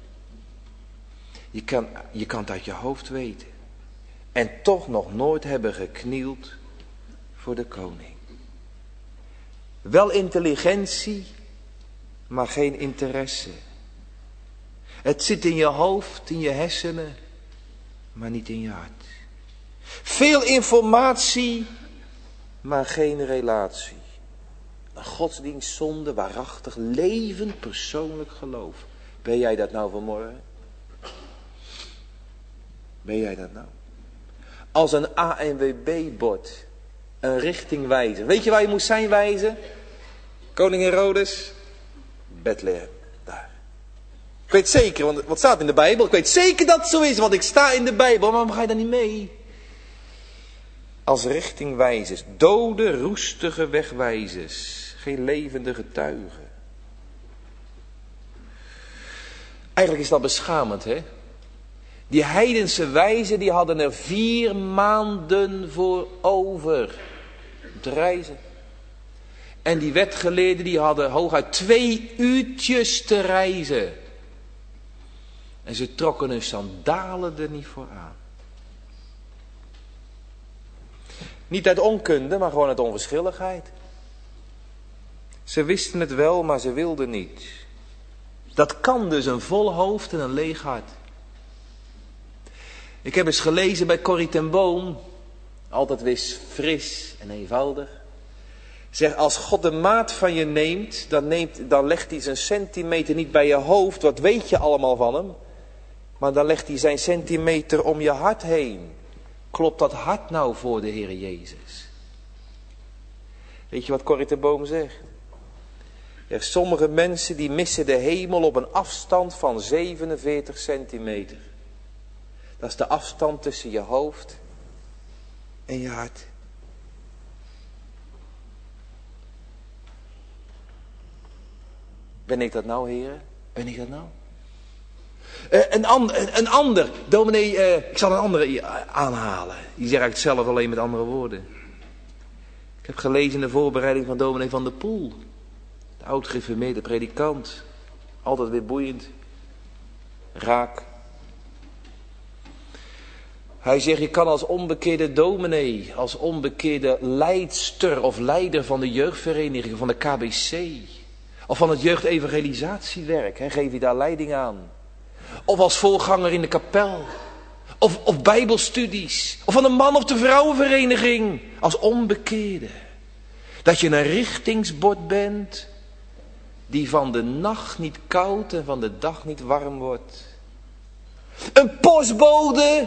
Je kan, je kan het uit je hoofd weten. En toch nog nooit hebben geknield voor de koning. Wel intelligentie, maar geen interesse. Het zit in je hoofd, in je hersenen, maar niet in je hart. Veel informatie, maar geen relatie. Een godsdienstzonde, waarachtig, levend, persoonlijk geloof. Ben jij dat nou vanmorgen? Ben jij dat nou? Als een A N W B-bord, een richtingwijzer. Weet je waar je moest zijn wijzen? Koning Herodes, Bethlehem, daar. Ik weet zeker, want wat staat in de Bijbel? Ik weet zeker dat het zo is, want ik sta in de Bijbel. Maar waarom ga je daar niet mee? Als richtingwijzers, dode, roestige wegwijzers. Geen levende getuigen. Eigenlijk is dat beschamend, hè? Die heidense wijzen, die hadden er vier maanden voor over om te reizen. En die wetgeleerden, die hadden hooguit twee uurtjes te reizen. En ze trokken hun sandalen er niet voor aan. Niet uit onkunde, maar gewoon uit onverschilligheid. Ze wisten het wel, maar ze wilden niet. Dat kan dus een vol hoofd en een leeg hart. Ik heb eens gelezen bij Corrie ten Boom, altijd weer fris en eenvoudig. Zeg, als God de maat van je neemt, dan, neemt, dan legt hij zijn centimeter niet bij je hoofd, wat weet je allemaal van hem. Maar dan legt hij zijn centimeter om je hart heen. Klopt dat hart nou voor de Heer Jezus? Weet je wat Corrie ten Boom zegt? Ja, sommige mensen die missen de hemel op een afstand van zevenenveertig centimeter. Dat is de afstand tussen je hoofd en je hart. Ben ik dat nou, heren? Ben ik dat nou? Uh, een, an, een, een ander, dominee, uh, ik zal een andere aanhalen. Die zegt eigenlijk zelf alleen met andere woorden. Ik heb gelezen in de voorbereiding van dominee Van der Poel. De oud-gereformeerde predikant. Altijd weer boeiend. Raak. Hij zegt, je kan als onbekeerde dominee, als onbekeerde leidster of leider van de jeugdvereniging, van de K B C, of van het jeugdevangelisatiewerk, hè, geef je daar leiding aan. Of als voorganger in de kapel, of, of bijbelstudies, of van de man- of de vrouwenvereniging, als onbekeerde. Dat je een richtingsbord bent, die van de nacht niet koud en van de dag niet warm wordt. Een postbode.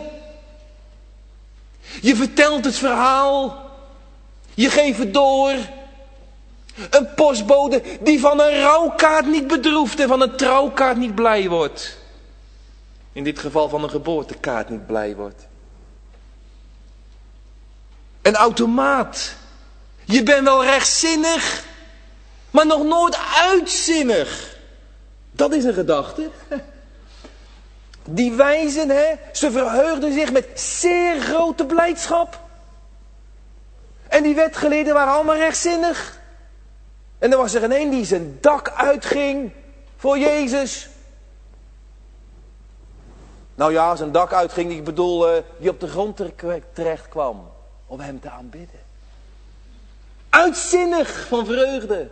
Je vertelt het verhaal. Je geeft het door. Een postbode die van een rouwkaart niet bedroeft en van een trouwkaart niet blij wordt. In dit geval van een geboortekaart niet blij wordt. Een automaat. Je bent wel rechtzinnig, maar nog nooit uitzinnig. Dat is een gedachte. Die wijzen, hè, ze verheugden zich met zeer grote blijdschap. En die wetgeleerden waren allemaal rechtzinnig. En er was er een die zijn dak uitging voor Jezus. Nou ja, zijn dak uitging, ik bedoel, uh, die op de grond terecht kwam om hem te aanbidden. Uitzinnig van vreugde.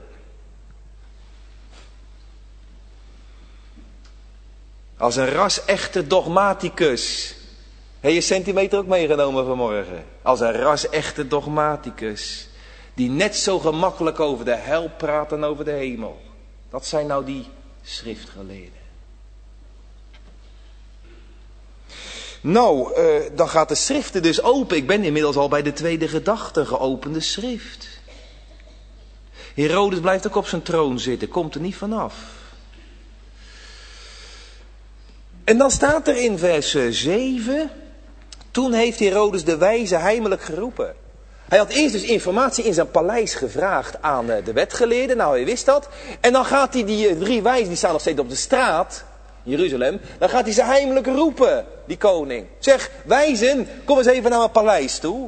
Als een ras-echte dogmaticus. Heb je je centimeter ook meegenomen vanmorgen? Als een ras-echte dogmaticus. Die net zo gemakkelijk over de hel praat dan over de hemel. Dat zijn nou die schriftgeleerden. Nou, uh, dan gaat de schriften dus open. Ik ben inmiddels al bij de tweede gedachte, geopende schrift. Herodes blijft ook op zijn troon zitten, komt er niet vanaf. En dan staat er in vers zeven... Toen heeft Herodes de wijze heimelijk geroepen. Hij had eerst dus informatie in zijn paleis gevraagd aan de wetgeleerden. Nou, hij wist dat. En dan gaat hij die drie wijzen, die staan nog steeds op de straat, Jeruzalem. Dan gaat hij ze heimelijk roepen, die koning. Zeg, wijzen, kom eens even naar mijn paleis toe.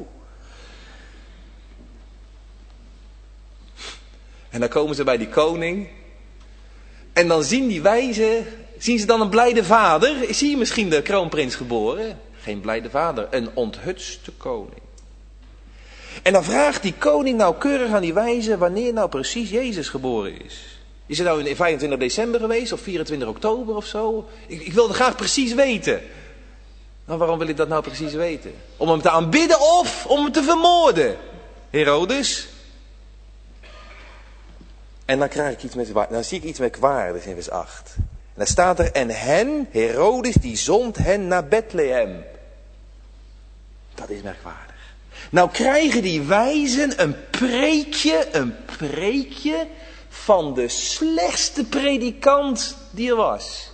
En dan komen ze bij die koning. En dan zien die wijzen, zien ze dan een blijde vader. Zie je misschien de kroonprins geboren? Geen blijde vader, een onthutste koning. En dan vraagt die koning nauwkeurig aan die wijzen wanneer nou precies Jezus geboren is. Is het nou in vijfentwintig december geweest of vierentwintig oktober of zo? Ik, ik wilde graag precies weten. Nou, waarom wil ik dat nou precies weten? Om hem te aanbidden of om hem te vermoorden? Herodes? En dan, krijg ik iets met, dan zie ik iets merkwaardigs in vers acht. En dan staat er, en hen, Herodes, die zond hen naar Bethlehem. Dat is merkwaardig. Nou krijgen die wijzen een preekje, een preekje van de slechtste predikant die er was.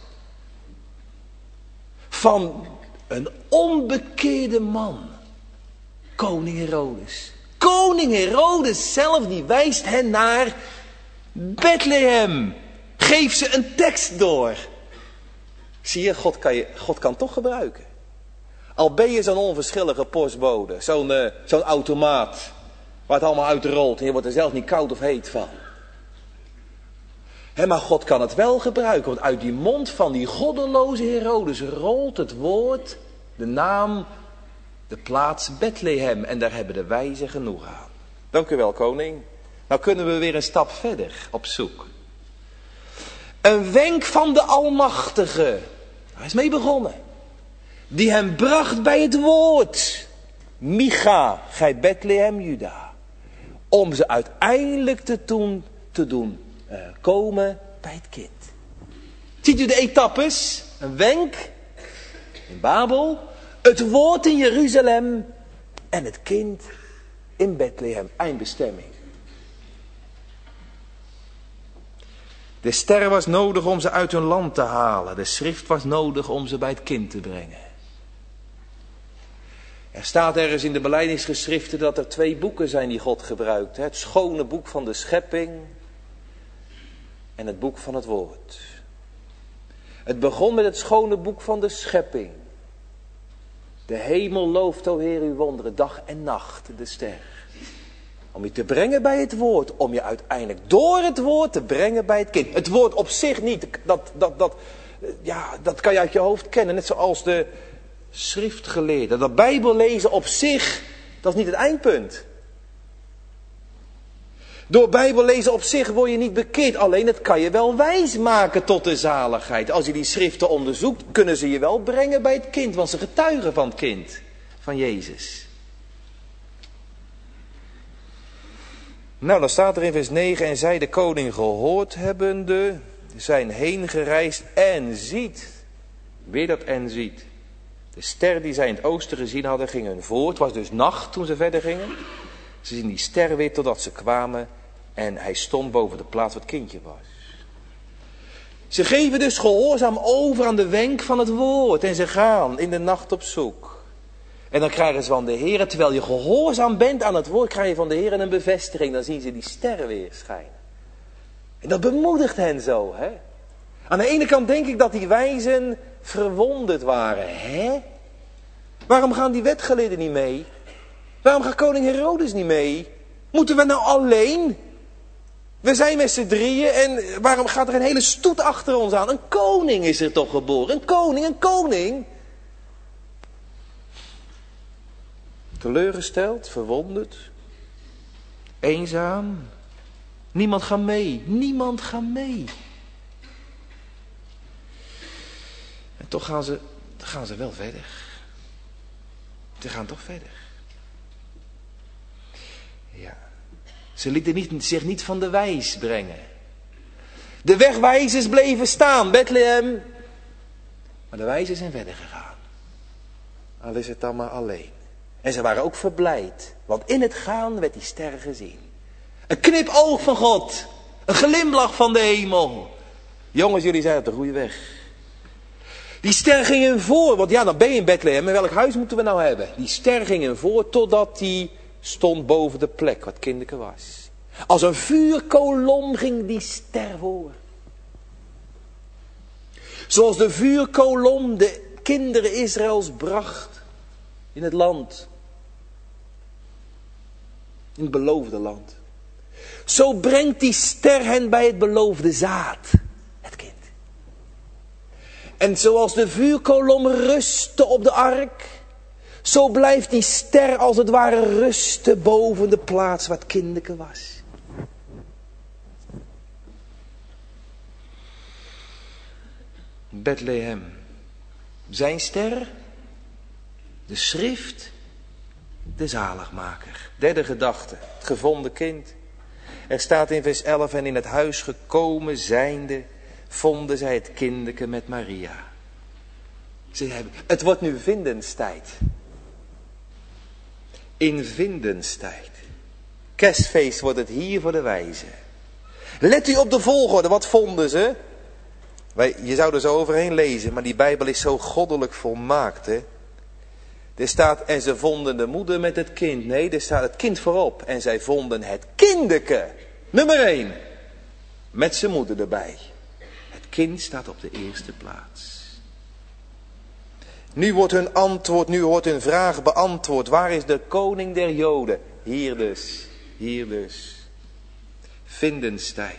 Van een onbekeerde man. Koning Herodes. Koning Herodes zelf, die wijst hen naar Bethlehem. Geef ze een tekst door. Zie je, God kan, je, God kan toch gebruiken. Al ben je zo'n onverschillige postbode, zo'n, uh, zo'n automaat, waar het allemaal uitrolt en je wordt er zelf niet koud of heet van. He, maar God kan het wel gebruiken, want uit die mond van die goddeloze Herodes rolt het woord, de naam, de plaats Bethlehem. En daar hebben de wijzen genoeg aan. Dank u wel, koning. Nou kunnen we weer een stap verder op zoek. Een wenk van de Almachtige. Hij is mee begonnen. Die hem bracht bij het woord. Micha, gij Bethlehem, Juda. Om ze uiteindelijk te doen, te doen uh, komen bij het kind. Ziet u de etappes? Een wenk in Babel. Het woord in Jeruzalem. En het kind in Bethlehem. Eindbestemming. De ster was nodig om ze uit hun land te halen. De schrift was nodig om ze bij het kind te brengen. Er staat ergens in de belijdenisgeschriften dat er twee boeken zijn die God gebruikt. Het schone boek van de schepping en het boek van het woord. Het begon met het schone boek van de schepping. De hemel looft, o Heer, uw wonderen, dag en nacht, de ster. Om je te brengen bij het woord. Om je uiteindelijk door het woord te brengen bij het kind. Het woord op zich niet. Dat, dat, dat, ja, dat kan je uit je hoofd kennen. Net zoals de schriftgeleerden. Dat Bijbel lezen op zich, dat is niet het eindpunt. Door Bijbel lezen op zich word je niet bekeerd. Alleen het kan je wel wijs maken tot de zaligheid. Als je die schriften onderzoekt, kunnen ze je wel brengen bij het kind. Want ze getuigen van het kind. Van Jezus. Nou, dan staat er in vers negen. En zij de koning gehoord hebbende, zijn heen gereisd en ziet. Weer dat en ziet. De ster die zij in het oosten gezien hadden, ging hun voor. Het was dus nacht toen ze verder gingen. Ze zien die ster weer totdat ze kwamen En hij stond boven de plaats waar het kindje was. Ze geven dus gehoorzaam over aan de wenk van het woord. En ze gaan in de nacht op zoek. En dan krijgen ze van de Heer, terwijl je gehoorzaam bent aan het woord, krijg je van de Heer een bevestiging. Dan zien ze die sterren weer schijnen. En dat bemoedigt hen zo, hè. Aan de ene kant denk ik dat die wijzen verwonderd waren. Hè? Waarom gaan die wetgeleerden niet mee? Waarom gaat koning Herodes niet mee? Moeten we nou alleen? We zijn met z'n drieën en waarom gaat er een hele stoet achter ons aan? Een koning is er toch geboren? Een koning, een koning. Teleurgesteld, verwonderd, eenzaam. Niemand gaat mee, niemand gaat mee. En toch gaan ze, gaan ze wel verder. Ze gaan toch verder. Ja. Ze lieten niet, zich niet van de wijs brengen. De wegwijzers bleven staan, Bethlehem. Maar de wijzen zijn verder gegaan. Al is het dan maar alleen. En ze waren ook verblijd. Want in het gaan werd die ster gezien. Een knipoog van God. Een glimlach van de hemel. Jongens, jullie zijn op de goede weg. Die ster ging hen voor. Want ja, dan ben je in Bethlehem. En welk huis moeten we nou hebben? Die ster ging hen voor totdat die stond boven de plek wat kinderke was. Als een vuurkolom ging die ster voor. Zoals de vuurkolom de kinderen Israëls bracht in het land. In het beloofde land. Zo brengt die ster hen bij het beloofde zaad. Het kind. En zoals de vuurkolom rustte op de ark. Zo blijft die ster als het ware rusten boven de plaats waar het kinderke was. Bethlehem. Zijn ster. De schrift. De zaligmaker. Derde gedachte. Het gevonden kind. Er staat in vers elf. En in het huis gekomen zijnde. Vonden zij het kinderke met Maria. Ze hebben, het wordt nu vindenstijd. In vindenstijd. Kerstfeest wordt het hier voor de wijzen. Let u op de volgorde. Wat vonden ze? Wij, je zou er zo overheen lezen. Maar die Bijbel is zo goddelijk volmaakt. Hè? Er staat en ze vonden de moeder met het kind. Nee, er staat het kind voorop. En zij vonden het kinderke. Nummer één. Met zijn moeder erbij. Het kind staat op de eerste plaats. Nu wordt hun antwoord, nu wordt hun vraag beantwoord. Waar is de koning der Joden? Hier dus, hier dus. Vindenstijd.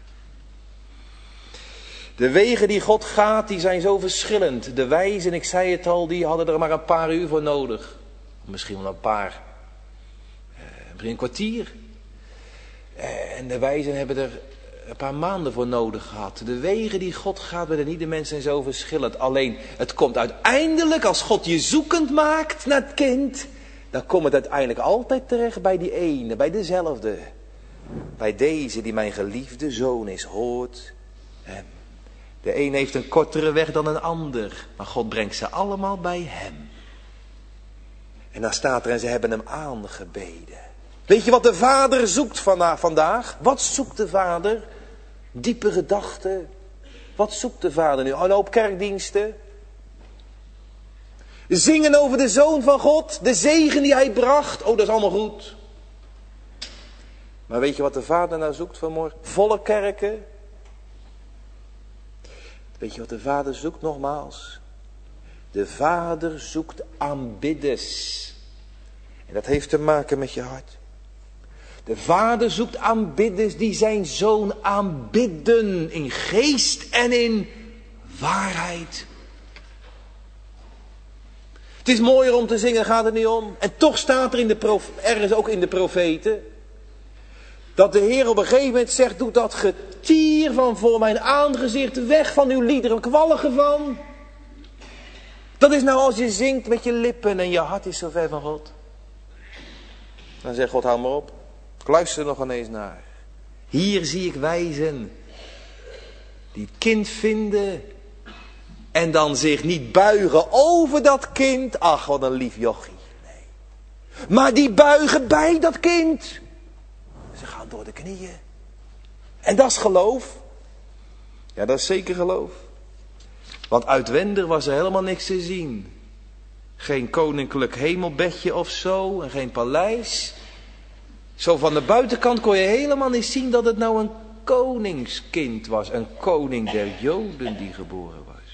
De wegen die God gaat, die zijn zo verschillend. De wijzen, ik zei het al, die hadden er maar een paar uur voor nodig. Misschien wel een paar, eh, een kwartier. Eh, en de wijzen hebben er een paar maanden voor nodig gehad. De wegen die God gaat bij de niet de mensen zijn zo verschillend. Alleen, het komt uiteindelijk, als God je zoekend maakt naar het kind, dan komt het uiteindelijk altijd terecht bij die ene, bij dezelfde. Bij deze die mijn geliefde zoon is, hoort hem. De een heeft een kortere weg dan een ander, maar God brengt ze allemaal bij hem. En dan staat er en ze hebben hem aangebeden. Weet je wat de vader zoekt vandaag? Wat zoekt de vader? Diepe gedachten. Wat zoekt de vader nu? Een hoop kerkdiensten. Zingen over de Zoon van God. De zegen die hij bracht. Oh, dat is allemaal goed. Maar weet je wat de vader nou zoekt vanmorgen? Volle kerken. Weet je wat de vader zoekt nogmaals? De vader zoekt aanbidders. En dat heeft te maken met je hart. De vader zoekt aanbidders die zijn zoon aanbidden in geest en in waarheid. Het is mooier om te zingen, gaat het niet om. En toch staat er in de prof, ergens ook in de profeten, dat de Heer op een gegeven moment zegt, doe dat getier van voor mijn aangezicht weg van uw liederen, kwalligen van. Dat is nou als je zingt met je lippen en je hart is zo ver van God. Dan zegt God, hou maar op. Ik luister er nog ineens naar. Hier zie ik wijzen die het kind vinden en dan zich niet buigen over dat kind. Ach, wat een lief jochie. Nee. Maar die buigen bij dat kind. Ze gaan door de knieën. En dat is geloof. Ja, dat is zeker geloof. Want uitwendig was er helemaal niks te zien. Geen koninklijk hemelbedje of zo. En geen paleis. Zo van de buitenkant kon je helemaal niet zien dat het nou een koningskind was. Een koning der Joden die geboren was.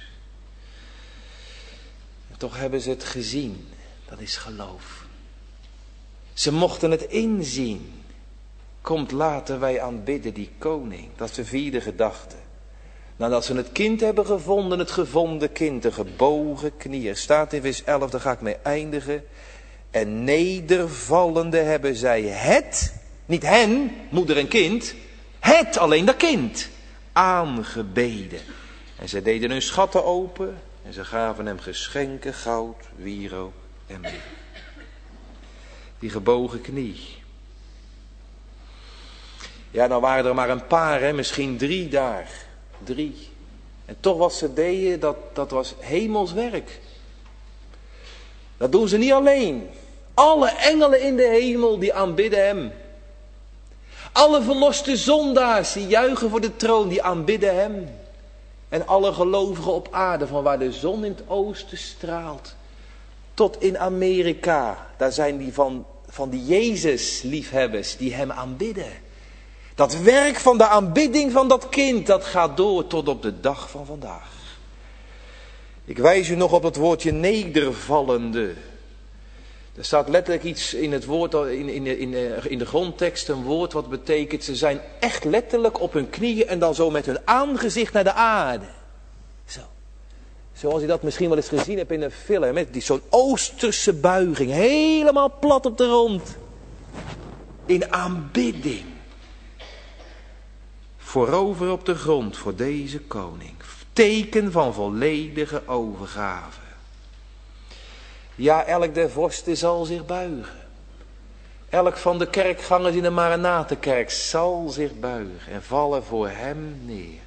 En toch hebben ze het gezien. Dat is geloof. Ze mochten het inzien. Komt later wij aanbidden die koning. Dat is de vierde gedachte. Nadat ze het kind hebben gevonden, het gevonden kind, de gebogen knie. Er staat in vers elf, daar ga ik mee eindigen. En nedervallende hebben zij het, niet hen, moeder en kind, het, alleen dat kind, aangebeden. En ze deden hun schatten open en ze gaven hem geschenken, goud, wierook en mirre. Die gebogen knie. Ja, nou waren er maar een paar, hè, misschien drie daar. Drie. En toch wat ze deden, dat, dat was hemels werk. Dat doen ze niet alleen. Alle engelen in de hemel die aanbidden hem. Alle verloste zondaars die juichen voor de troon, die aanbidden hem. En alle gelovigen op aarde, van waar de zon in het oosten straalt. Tot in Amerika, daar zijn die van, van die Jezus liefhebbers die hem aanbidden. Dat werk van de aanbidding van dat kind, dat gaat door tot op de dag van vandaag. Ik wijs u nog op het woordje nedervallende. Er staat letterlijk iets in het woord, in, in, in, in de grondtekst, een woord wat betekent, ze zijn echt letterlijk op hun knieën en dan zo met hun aangezicht naar de aarde. Zo. Zoals je dat misschien wel eens gezien hebt in een film, met die zo'n oosterse buiging, helemaal plat op de grond. In aanbidding. Voorover op de grond voor deze koning. Teken van volledige overgave. Ja, elk der vorsten zal zich buigen. Elk van de kerkgangers in de Maranatenkerk zal zich buigen en vallen voor hem neer.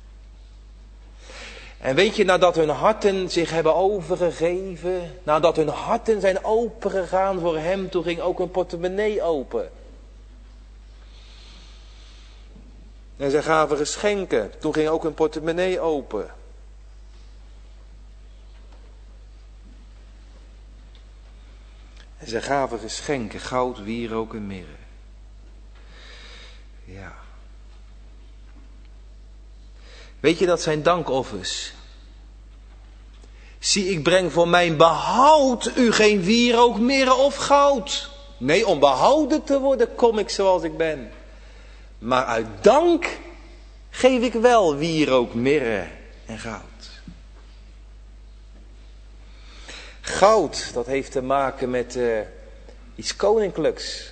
En weet je, nadat hun harten zich hebben overgegeven, nadat hun harten zijn opengegaan voor hem, toen ging ook een portemonnee open. En zij gaven geschenken. Toen ging ook een portemonnee open. En zij gaven geschenken. Goud, wierook en mirre. Ja. Weet je, dat zijn dankoffers. Zie, ik breng voor mijn behoud u geen wierook, mirre of goud. Nee, om behouden te worden kom ik zoals ik ben. Maar uit dank geef ik wel wierook, mirre en goud. Goud, dat heeft te maken met uh, iets koninklijks.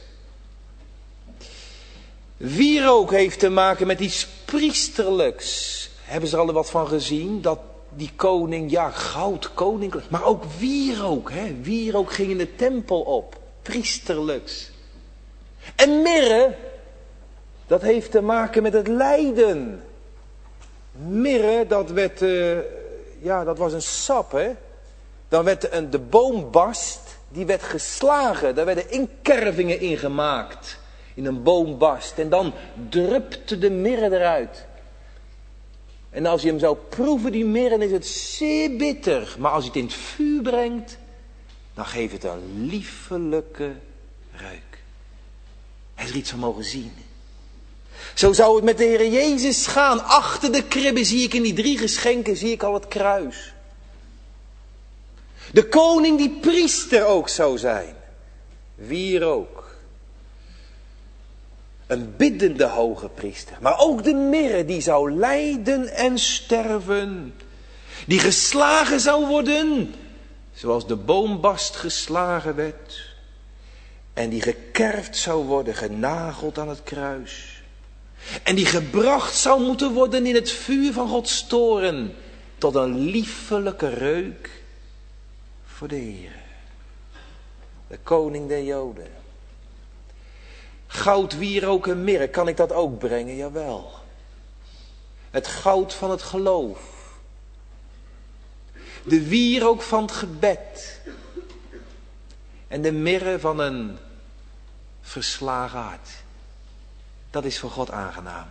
Wierook heeft te maken met iets priesterlijks. Hebben ze er al wat van gezien? Dat die koning, ja, goud, koninklijk. Maar ook wierook, hè. Wierook ging in de tempel op. Priesterlijks. En mirre, dat heeft te maken met het lijden. Mirre, dat werd, uh, ja, dat was een sap, hè. Dan werd een, de boombast, die werd geslagen. Daar werden inkervingen in gemaakt. In een boombast. En dan drupte de mirre eruit. En als je hem zou proeven, die mirre, dan is het zeer bitter. Maar als je het in het vuur brengt, dan geeft het een liefelijke reuk. Hij is er iets van mogen zien. Zo zou het met de Heer Jezus gaan. Achter de kribbe zie ik in die drie geschenken, zie ik al het kruis. De koning die priester ook zou zijn. Wierook. Een biddende hoge priester. Maar ook de mirre die zou lijden en sterven. Die geslagen zou worden. Zoals de boombast geslagen werd. En die gekerfd zou worden, genageld aan het kruis. En die gebracht zou moeten worden in het vuur van Gods toorn. Tot een liefelijke reuk voor de Heer. De koning der Joden. Goud, wierook en mirre, kan ik dat ook brengen? Jawel. Het goud van het geloof. De wierook van het gebed. En de mirre van een verslagen hart. Dat is voor God aangenaam.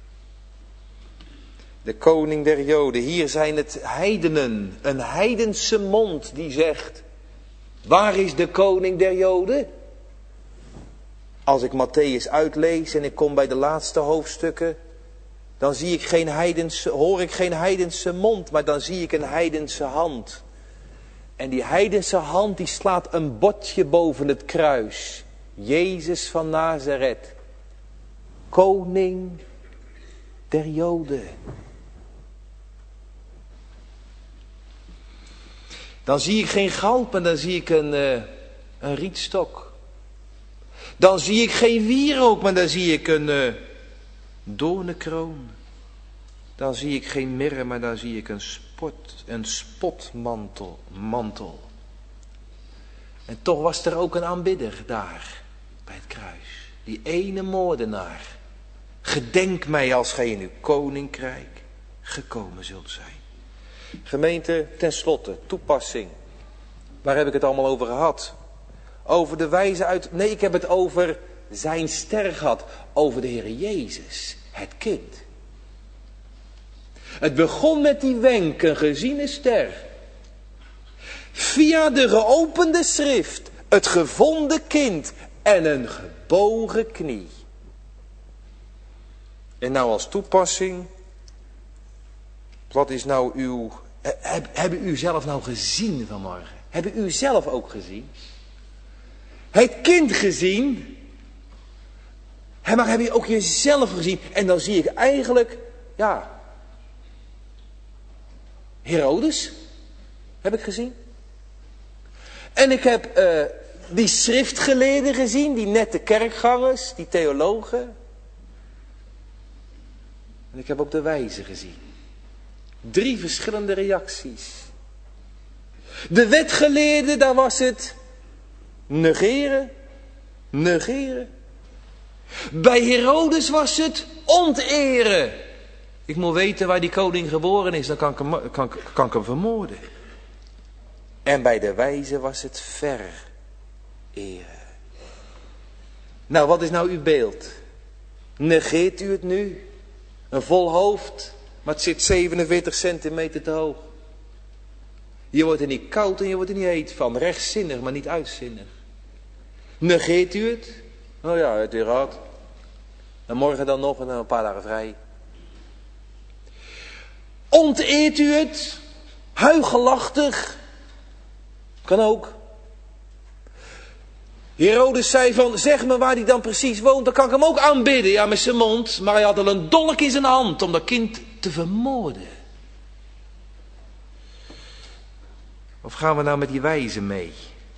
De koning der Joden. Hier zijn het heidenen. Een heidense mond die zegt: waar is de koning der Joden? Als ik Mattheüs uitlees en ik kom bij de laatste hoofdstukken, dan zie ik geen heidense, hoor ik geen heidense mond, maar dan zie ik een heidense hand. En die heidense hand die slaat een bordje boven het kruis. Jezus van Nazareth, koning der Joden. Dan zie ik geen goud, maar dan zie ik een, uh, een rietstok. Dan zie ik geen wierook, maar dan zie ik een uh, doornenkroon. Dan zie ik geen mirre, maar dan zie ik een spot, een spotmantel. Mantel. En toch was er ook een aanbidder daar, bij het kruis. Die ene moordenaar. Gedenk mij als gij in uw koninkrijk gekomen zult zijn. Gemeente, tenslotte, toepassing. Waar heb ik het allemaal over gehad? Over de wijze uit... Nee, ik heb het over zijn ster gehad. Over de Heer Jezus, het kind. Het begon met die wenk, een geziene ster. Via de geopende schrift, het gevonden kind en een gebogen knie. En nou als toepassing, wat is nou uw... Heb, hebben u zelf nou gezien vanmorgen? Hebben u zelf ook gezien? Het kind gezien? Maar heb je ook jezelf gezien? En dan zie ik eigenlijk, ja... Herodes heb ik gezien. En ik heb uh, die schriftgeleerden gezien, die nette kerkgangers, die theologen. En ik heb ook de wijzen gezien. Drie verschillende reacties. De wetgeleerden, daar was het negeren, negeren. Bij Herodes was het onteren. Ik moet weten waar die koning geboren is, dan kan ik hem, kan, kan ik hem vermoorden. En bij de wijze was het vereren. Nou, wat is nou uw beeld? Negeert u het nu? Een vol hoofd, maar het zit zevenenveertig centimeter te hoog. Je wordt er niet koud en je wordt er niet heet van. Rechtzinnig, maar niet uitzinnig. Negeert u het? Oh ja, het u gehad. En morgen dan nog en dan een paar dagen vrij. Onteert u het? Huigelachtig? Kan ook. Herodes zei van, zeg me waar hij dan precies woont, dan kan ik hem ook aanbidden. Ja, met zijn mond. Maar hij had al een dolk in zijn hand om dat kind te vermoorden. Of gaan we nou met die wijzen mee?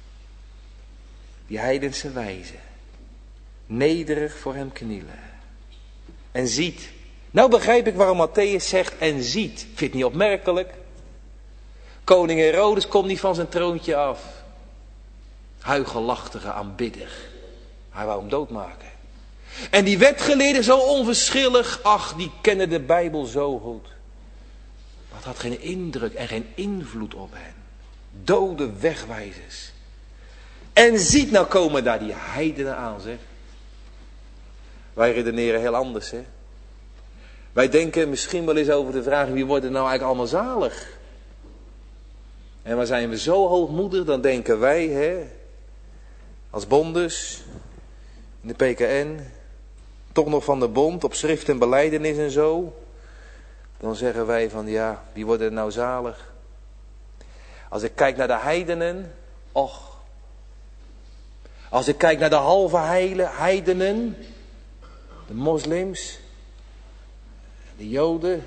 Die heidense wijzen. Nederig voor hem knielen. En ziet. Nou begrijp ik waarom Mattheüs zegt en ziet. Vind je het niet opmerkelijk? Koning Herodes komt niet van zijn troontje af. Huigelachtige aanbidder. Hij wou hem doodmaken. En die wetgeleerden zo onverschillig. Ach, die kennen de Bijbel zo goed. Maar het had geen indruk en geen invloed op hen. Dode wegwijzers. En ziet, nou komen daar die heidenen aan, zeg. Wij redeneren heel anders, hè. Wij denken misschien wel eens over de vraag, wie wordt er nou eigenlijk allemaal zalig? En waar zijn we zo hoogmoedig, dan denken wij, hè, als bondes, in de P K N, toch nog van de bond, op schrift en belijdenis en zo. Dan zeggen wij van, ja, wie wordt er nou zalig? Als ik kijk naar de heidenen, och. Als ik kijk naar de halve heile heidenen, de moslims, de Joden.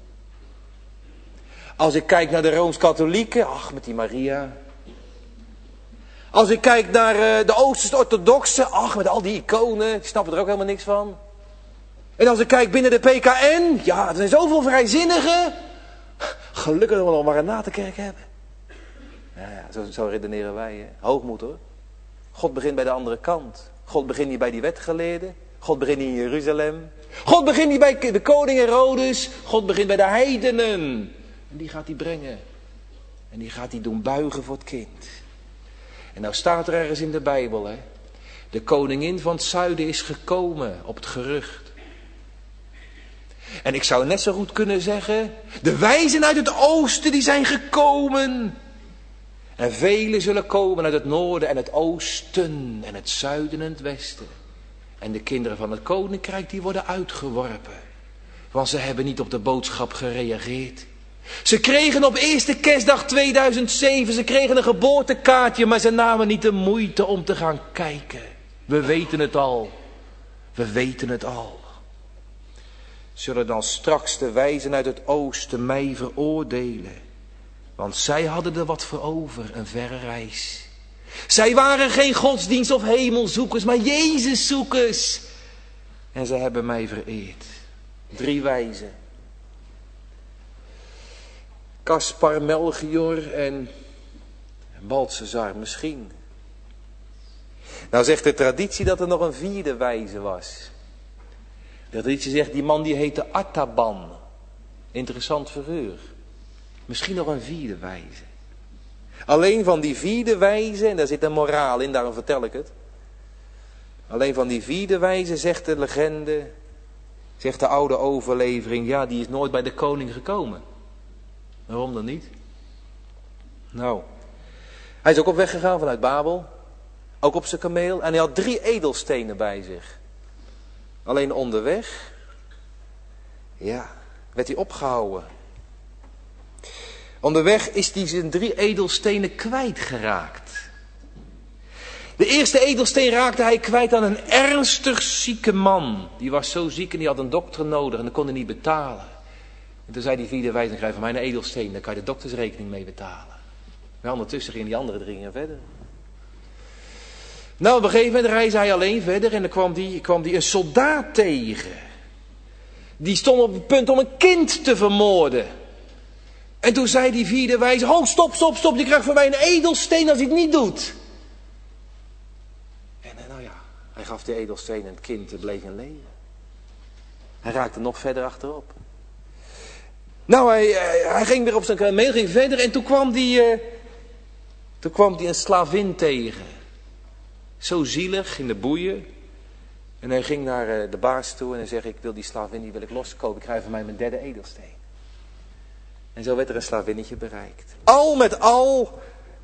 Als ik kijk naar de Rooms-Katholieken, ach, met die Maria. Als ik kijk naar uh, de Oosters-orthodoxen, ach, met al die iconen, die snappen er ook helemaal niks van. En als ik kijk binnen de P K N, ja, er zijn zoveel vrijzinnigen. Gelukkig dat we nog maar een Natenkerk hebben. Ja, ja, zo, zo redeneren wij, hè. Hoogmoed, hoor. God begint bij de andere kant. God begint niet bij die wetgeleerden. God begint niet in Jeruzalem. God begint niet bij de koning Herodes. God begint bij de heidenen. En die gaat hij brengen. En die gaat hij doen buigen voor het kind. En nou staat er ergens in de Bijbel, hè. De koningin van het zuiden is gekomen op het gerucht. En ik zou net zo goed kunnen zeggen, de wijzen uit het oosten die zijn gekomen. En velen zullen komen uit het noorden en het oosten en het zuiden en het westen. En de kinderen van het koninkrijk die worden uitgeworpen. Want ze hebben niet op de boodschap gereageerd. Ze kregen op eerste kerstdag tweeduizend zeven, ze kregen een geboortekaartje, maar ze namen niet de moeite om te gaan kijken. We weten het al. We weten het al. Zullen dan straks de wijzen uit het oosten mij veroordelen? Want zij hadden er wat voor over, een verre reis. Zij waren geen godsdienst of hemelzoekers, maar Jezuszoekers. En ze hebben mij vereerd. Drie wijzen. Caspar, Melchior en Balthazar misschien. Nou zegt de traditie dat er nog een vierde wijze was. De traditie zegt die man die heette Artaban. Interessant figuur. Misschien nog een vierde wijze. Alleen van die vierde wijze, en daar zit een moraal in, daarom vertel ik het. Alleen van die vierde wijze zegt de legende, zegt de oude overlevering, ja die is nooit bij de koning gekomen. Waarom dan niet? Nou, hij is ook op weg gegaan vanuit Babel. Ook op zijn kameel. En hij had drie edelstenen bij zich. Alleen onderweg, ja, werd hij opgehouden. Onderweg is hij zijn drie edelstenen kwijtgeraakt. De eerste edelsteen raakte hij kwijt aan een ernstig zieke man. Die was zo ziek en die had een dokter nodig en dat kon hij niet betalen. En toen zei die vierde wijze, krijg van mij een edelsteen, daar kan je de doktersrekening mee betalen. Maar ondertussen gingen die andere drie gingen verder. Nou, op een gegeven moment reisde hij alleen verder en dan kwam die, kwam die een soldaat tegen. Die stond op het punt om een kind te vermoorden. En toen zei die vierde wijze, oh stop, stop, stop, je krijgt van mij een edelsteen als hij het niet doet. En nou ja, hij gaf de edelsteen en het kind bleef in leven. Hij raakte nog verder achterop. Nou, hij, hij ging weer op zijn kameel, ging verder en toen kwam die, uh, toen kwam die een slavin tegen. Zo zielig in de boeien. En hij ging naar uh, de baas toe en hij zegt, ik wil die slavin, die wil ik loskopen. Ik krijg van mij mijn derde edelsteen. En zo werd er een slavinnetje bereikt. Al met al,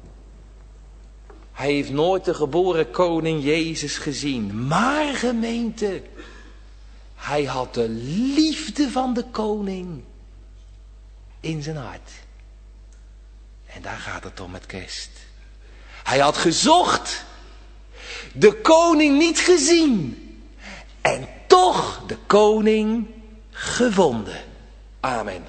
hij heeft nooit de geboren koning Jezus gezien. Maar gemeente, hij had de liefde van de koning in zijn hart. En daar gaat het om met kerst. Hij had gezocht, de koning niet gezien. En toch de koning gevonden. Amen.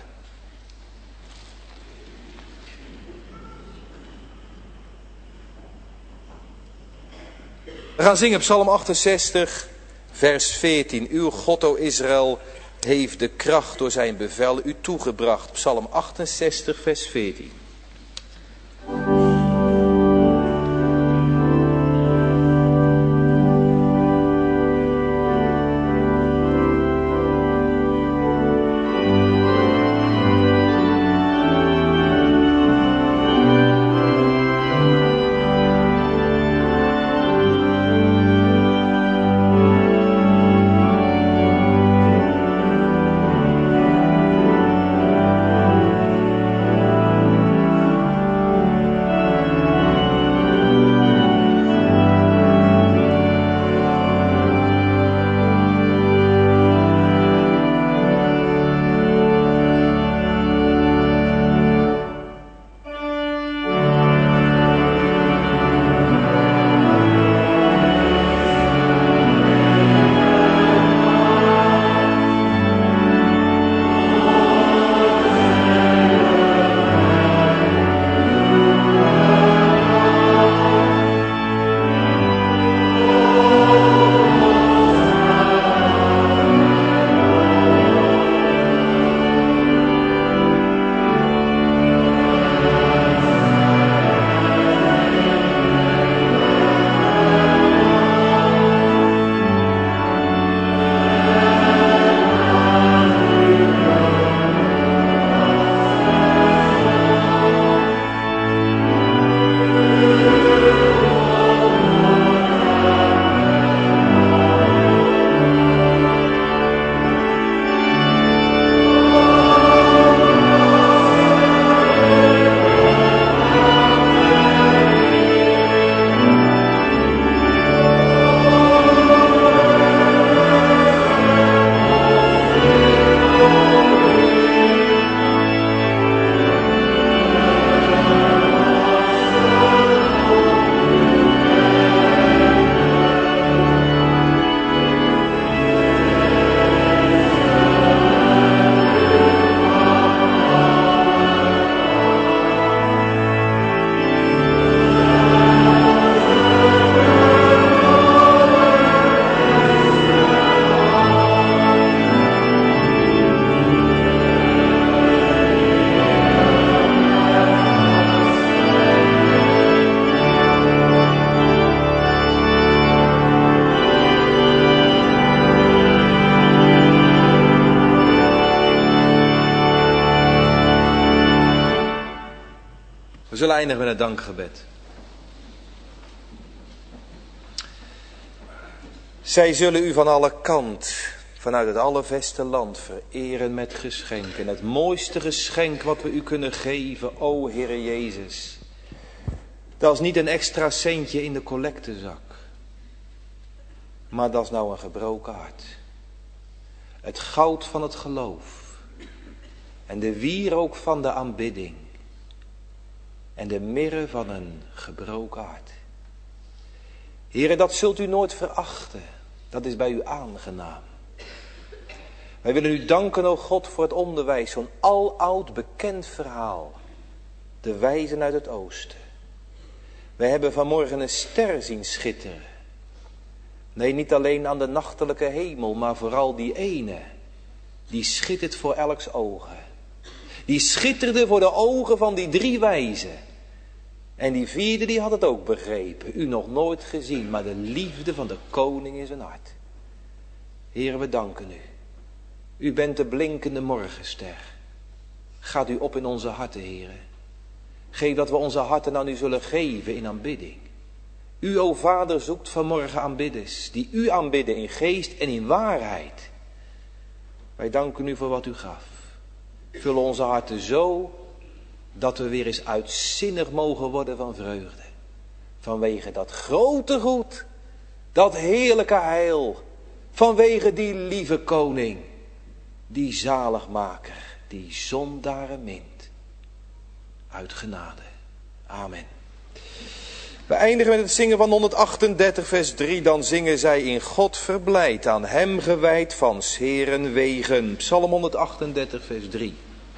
We gaan zingen Psalm achtenzestig, vers veertien. Uw God, o Israël, heeft de kracht door zijn bevel u toegebracht. Psalm achtenzestig, vers veertien. zullen eindigen met een dankgebed. Zij zullen u van alle kant, vanuit het allerverste land, vereren met geschenken. Het mooiste geschenk wat we u kunnen geven, o Heere Jezus. Dat is niet een extra centje in de collectezak. Maar dat is nou een gebroken hart. Het goud van het geloof. En de wierook van de aanbidding. En de mirre van een gebroken hart. Heere, dat zult u nooit verachten. Dat is bij u aangenaam. Wij willen u danken, o God, voor het onderwijs. Zo'n aloud bekend verhaal. De wijzen uit het oosten. Wij hebben vanmorgen een ster zien schitteren. Nee, niet alleen aan de nachtelijke hemel, maar vooral die ene. Die schittert voor elks ogen. Die schitterde voor de ogen van die drie wijzen. En die vierde, die had het ook begrepen. U nog nooit gezien, maar de liefde van de koning in zijn hart. Heere, we danken u. U bent de blinkende morgenster. Gaat u op in onze harten, Heere. Geef dat we onze harten aan u zullen geven in aanbidding. U, o Vader, zoekt vanmorgen aanbidders, die u aanbidden in geest en in waarheid. Wij danken u voor wat u gaf. Vul onze harten zo, dat we weer eens uitzinnig mogen worden van vreugde. Vanwege dat grote goed, dat heerlijke heil. Vanwege die lieve koning, die zaligmaker, die zondaren mint. Uit genade. Amen. We eindigen met het zingen van honderdachtendertig vers drie. Dan zingen zij in God verblijd, aan hem gewijd van 's Heeren wegen. Psalm honderdachtendertig vers drie.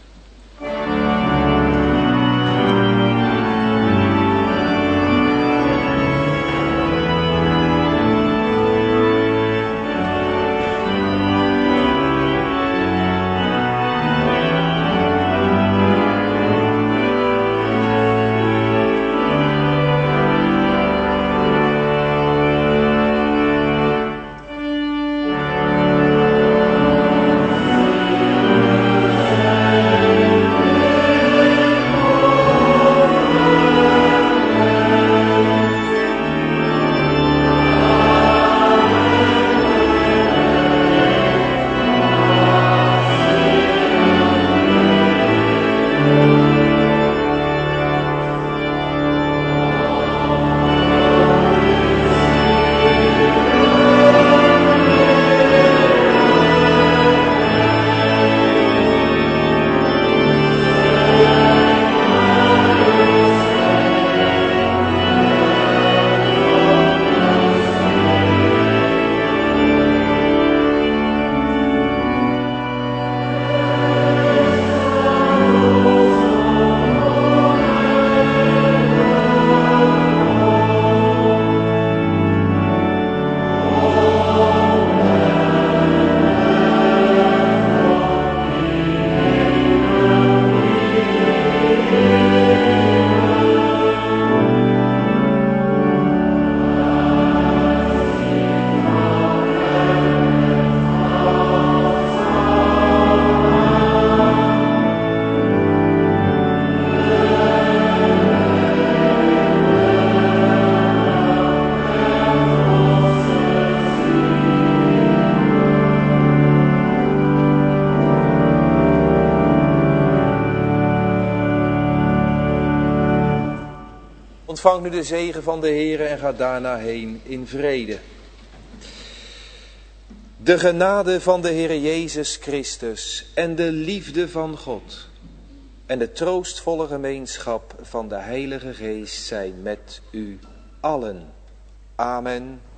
Ontvang nu de zegen van de Heere en ga daarna heen in vrede. De genade van de Heere Jezus Christus en de liefde van God en de troostvolle gemeenschap van de Heilige Geest zijn met u allen. Amen.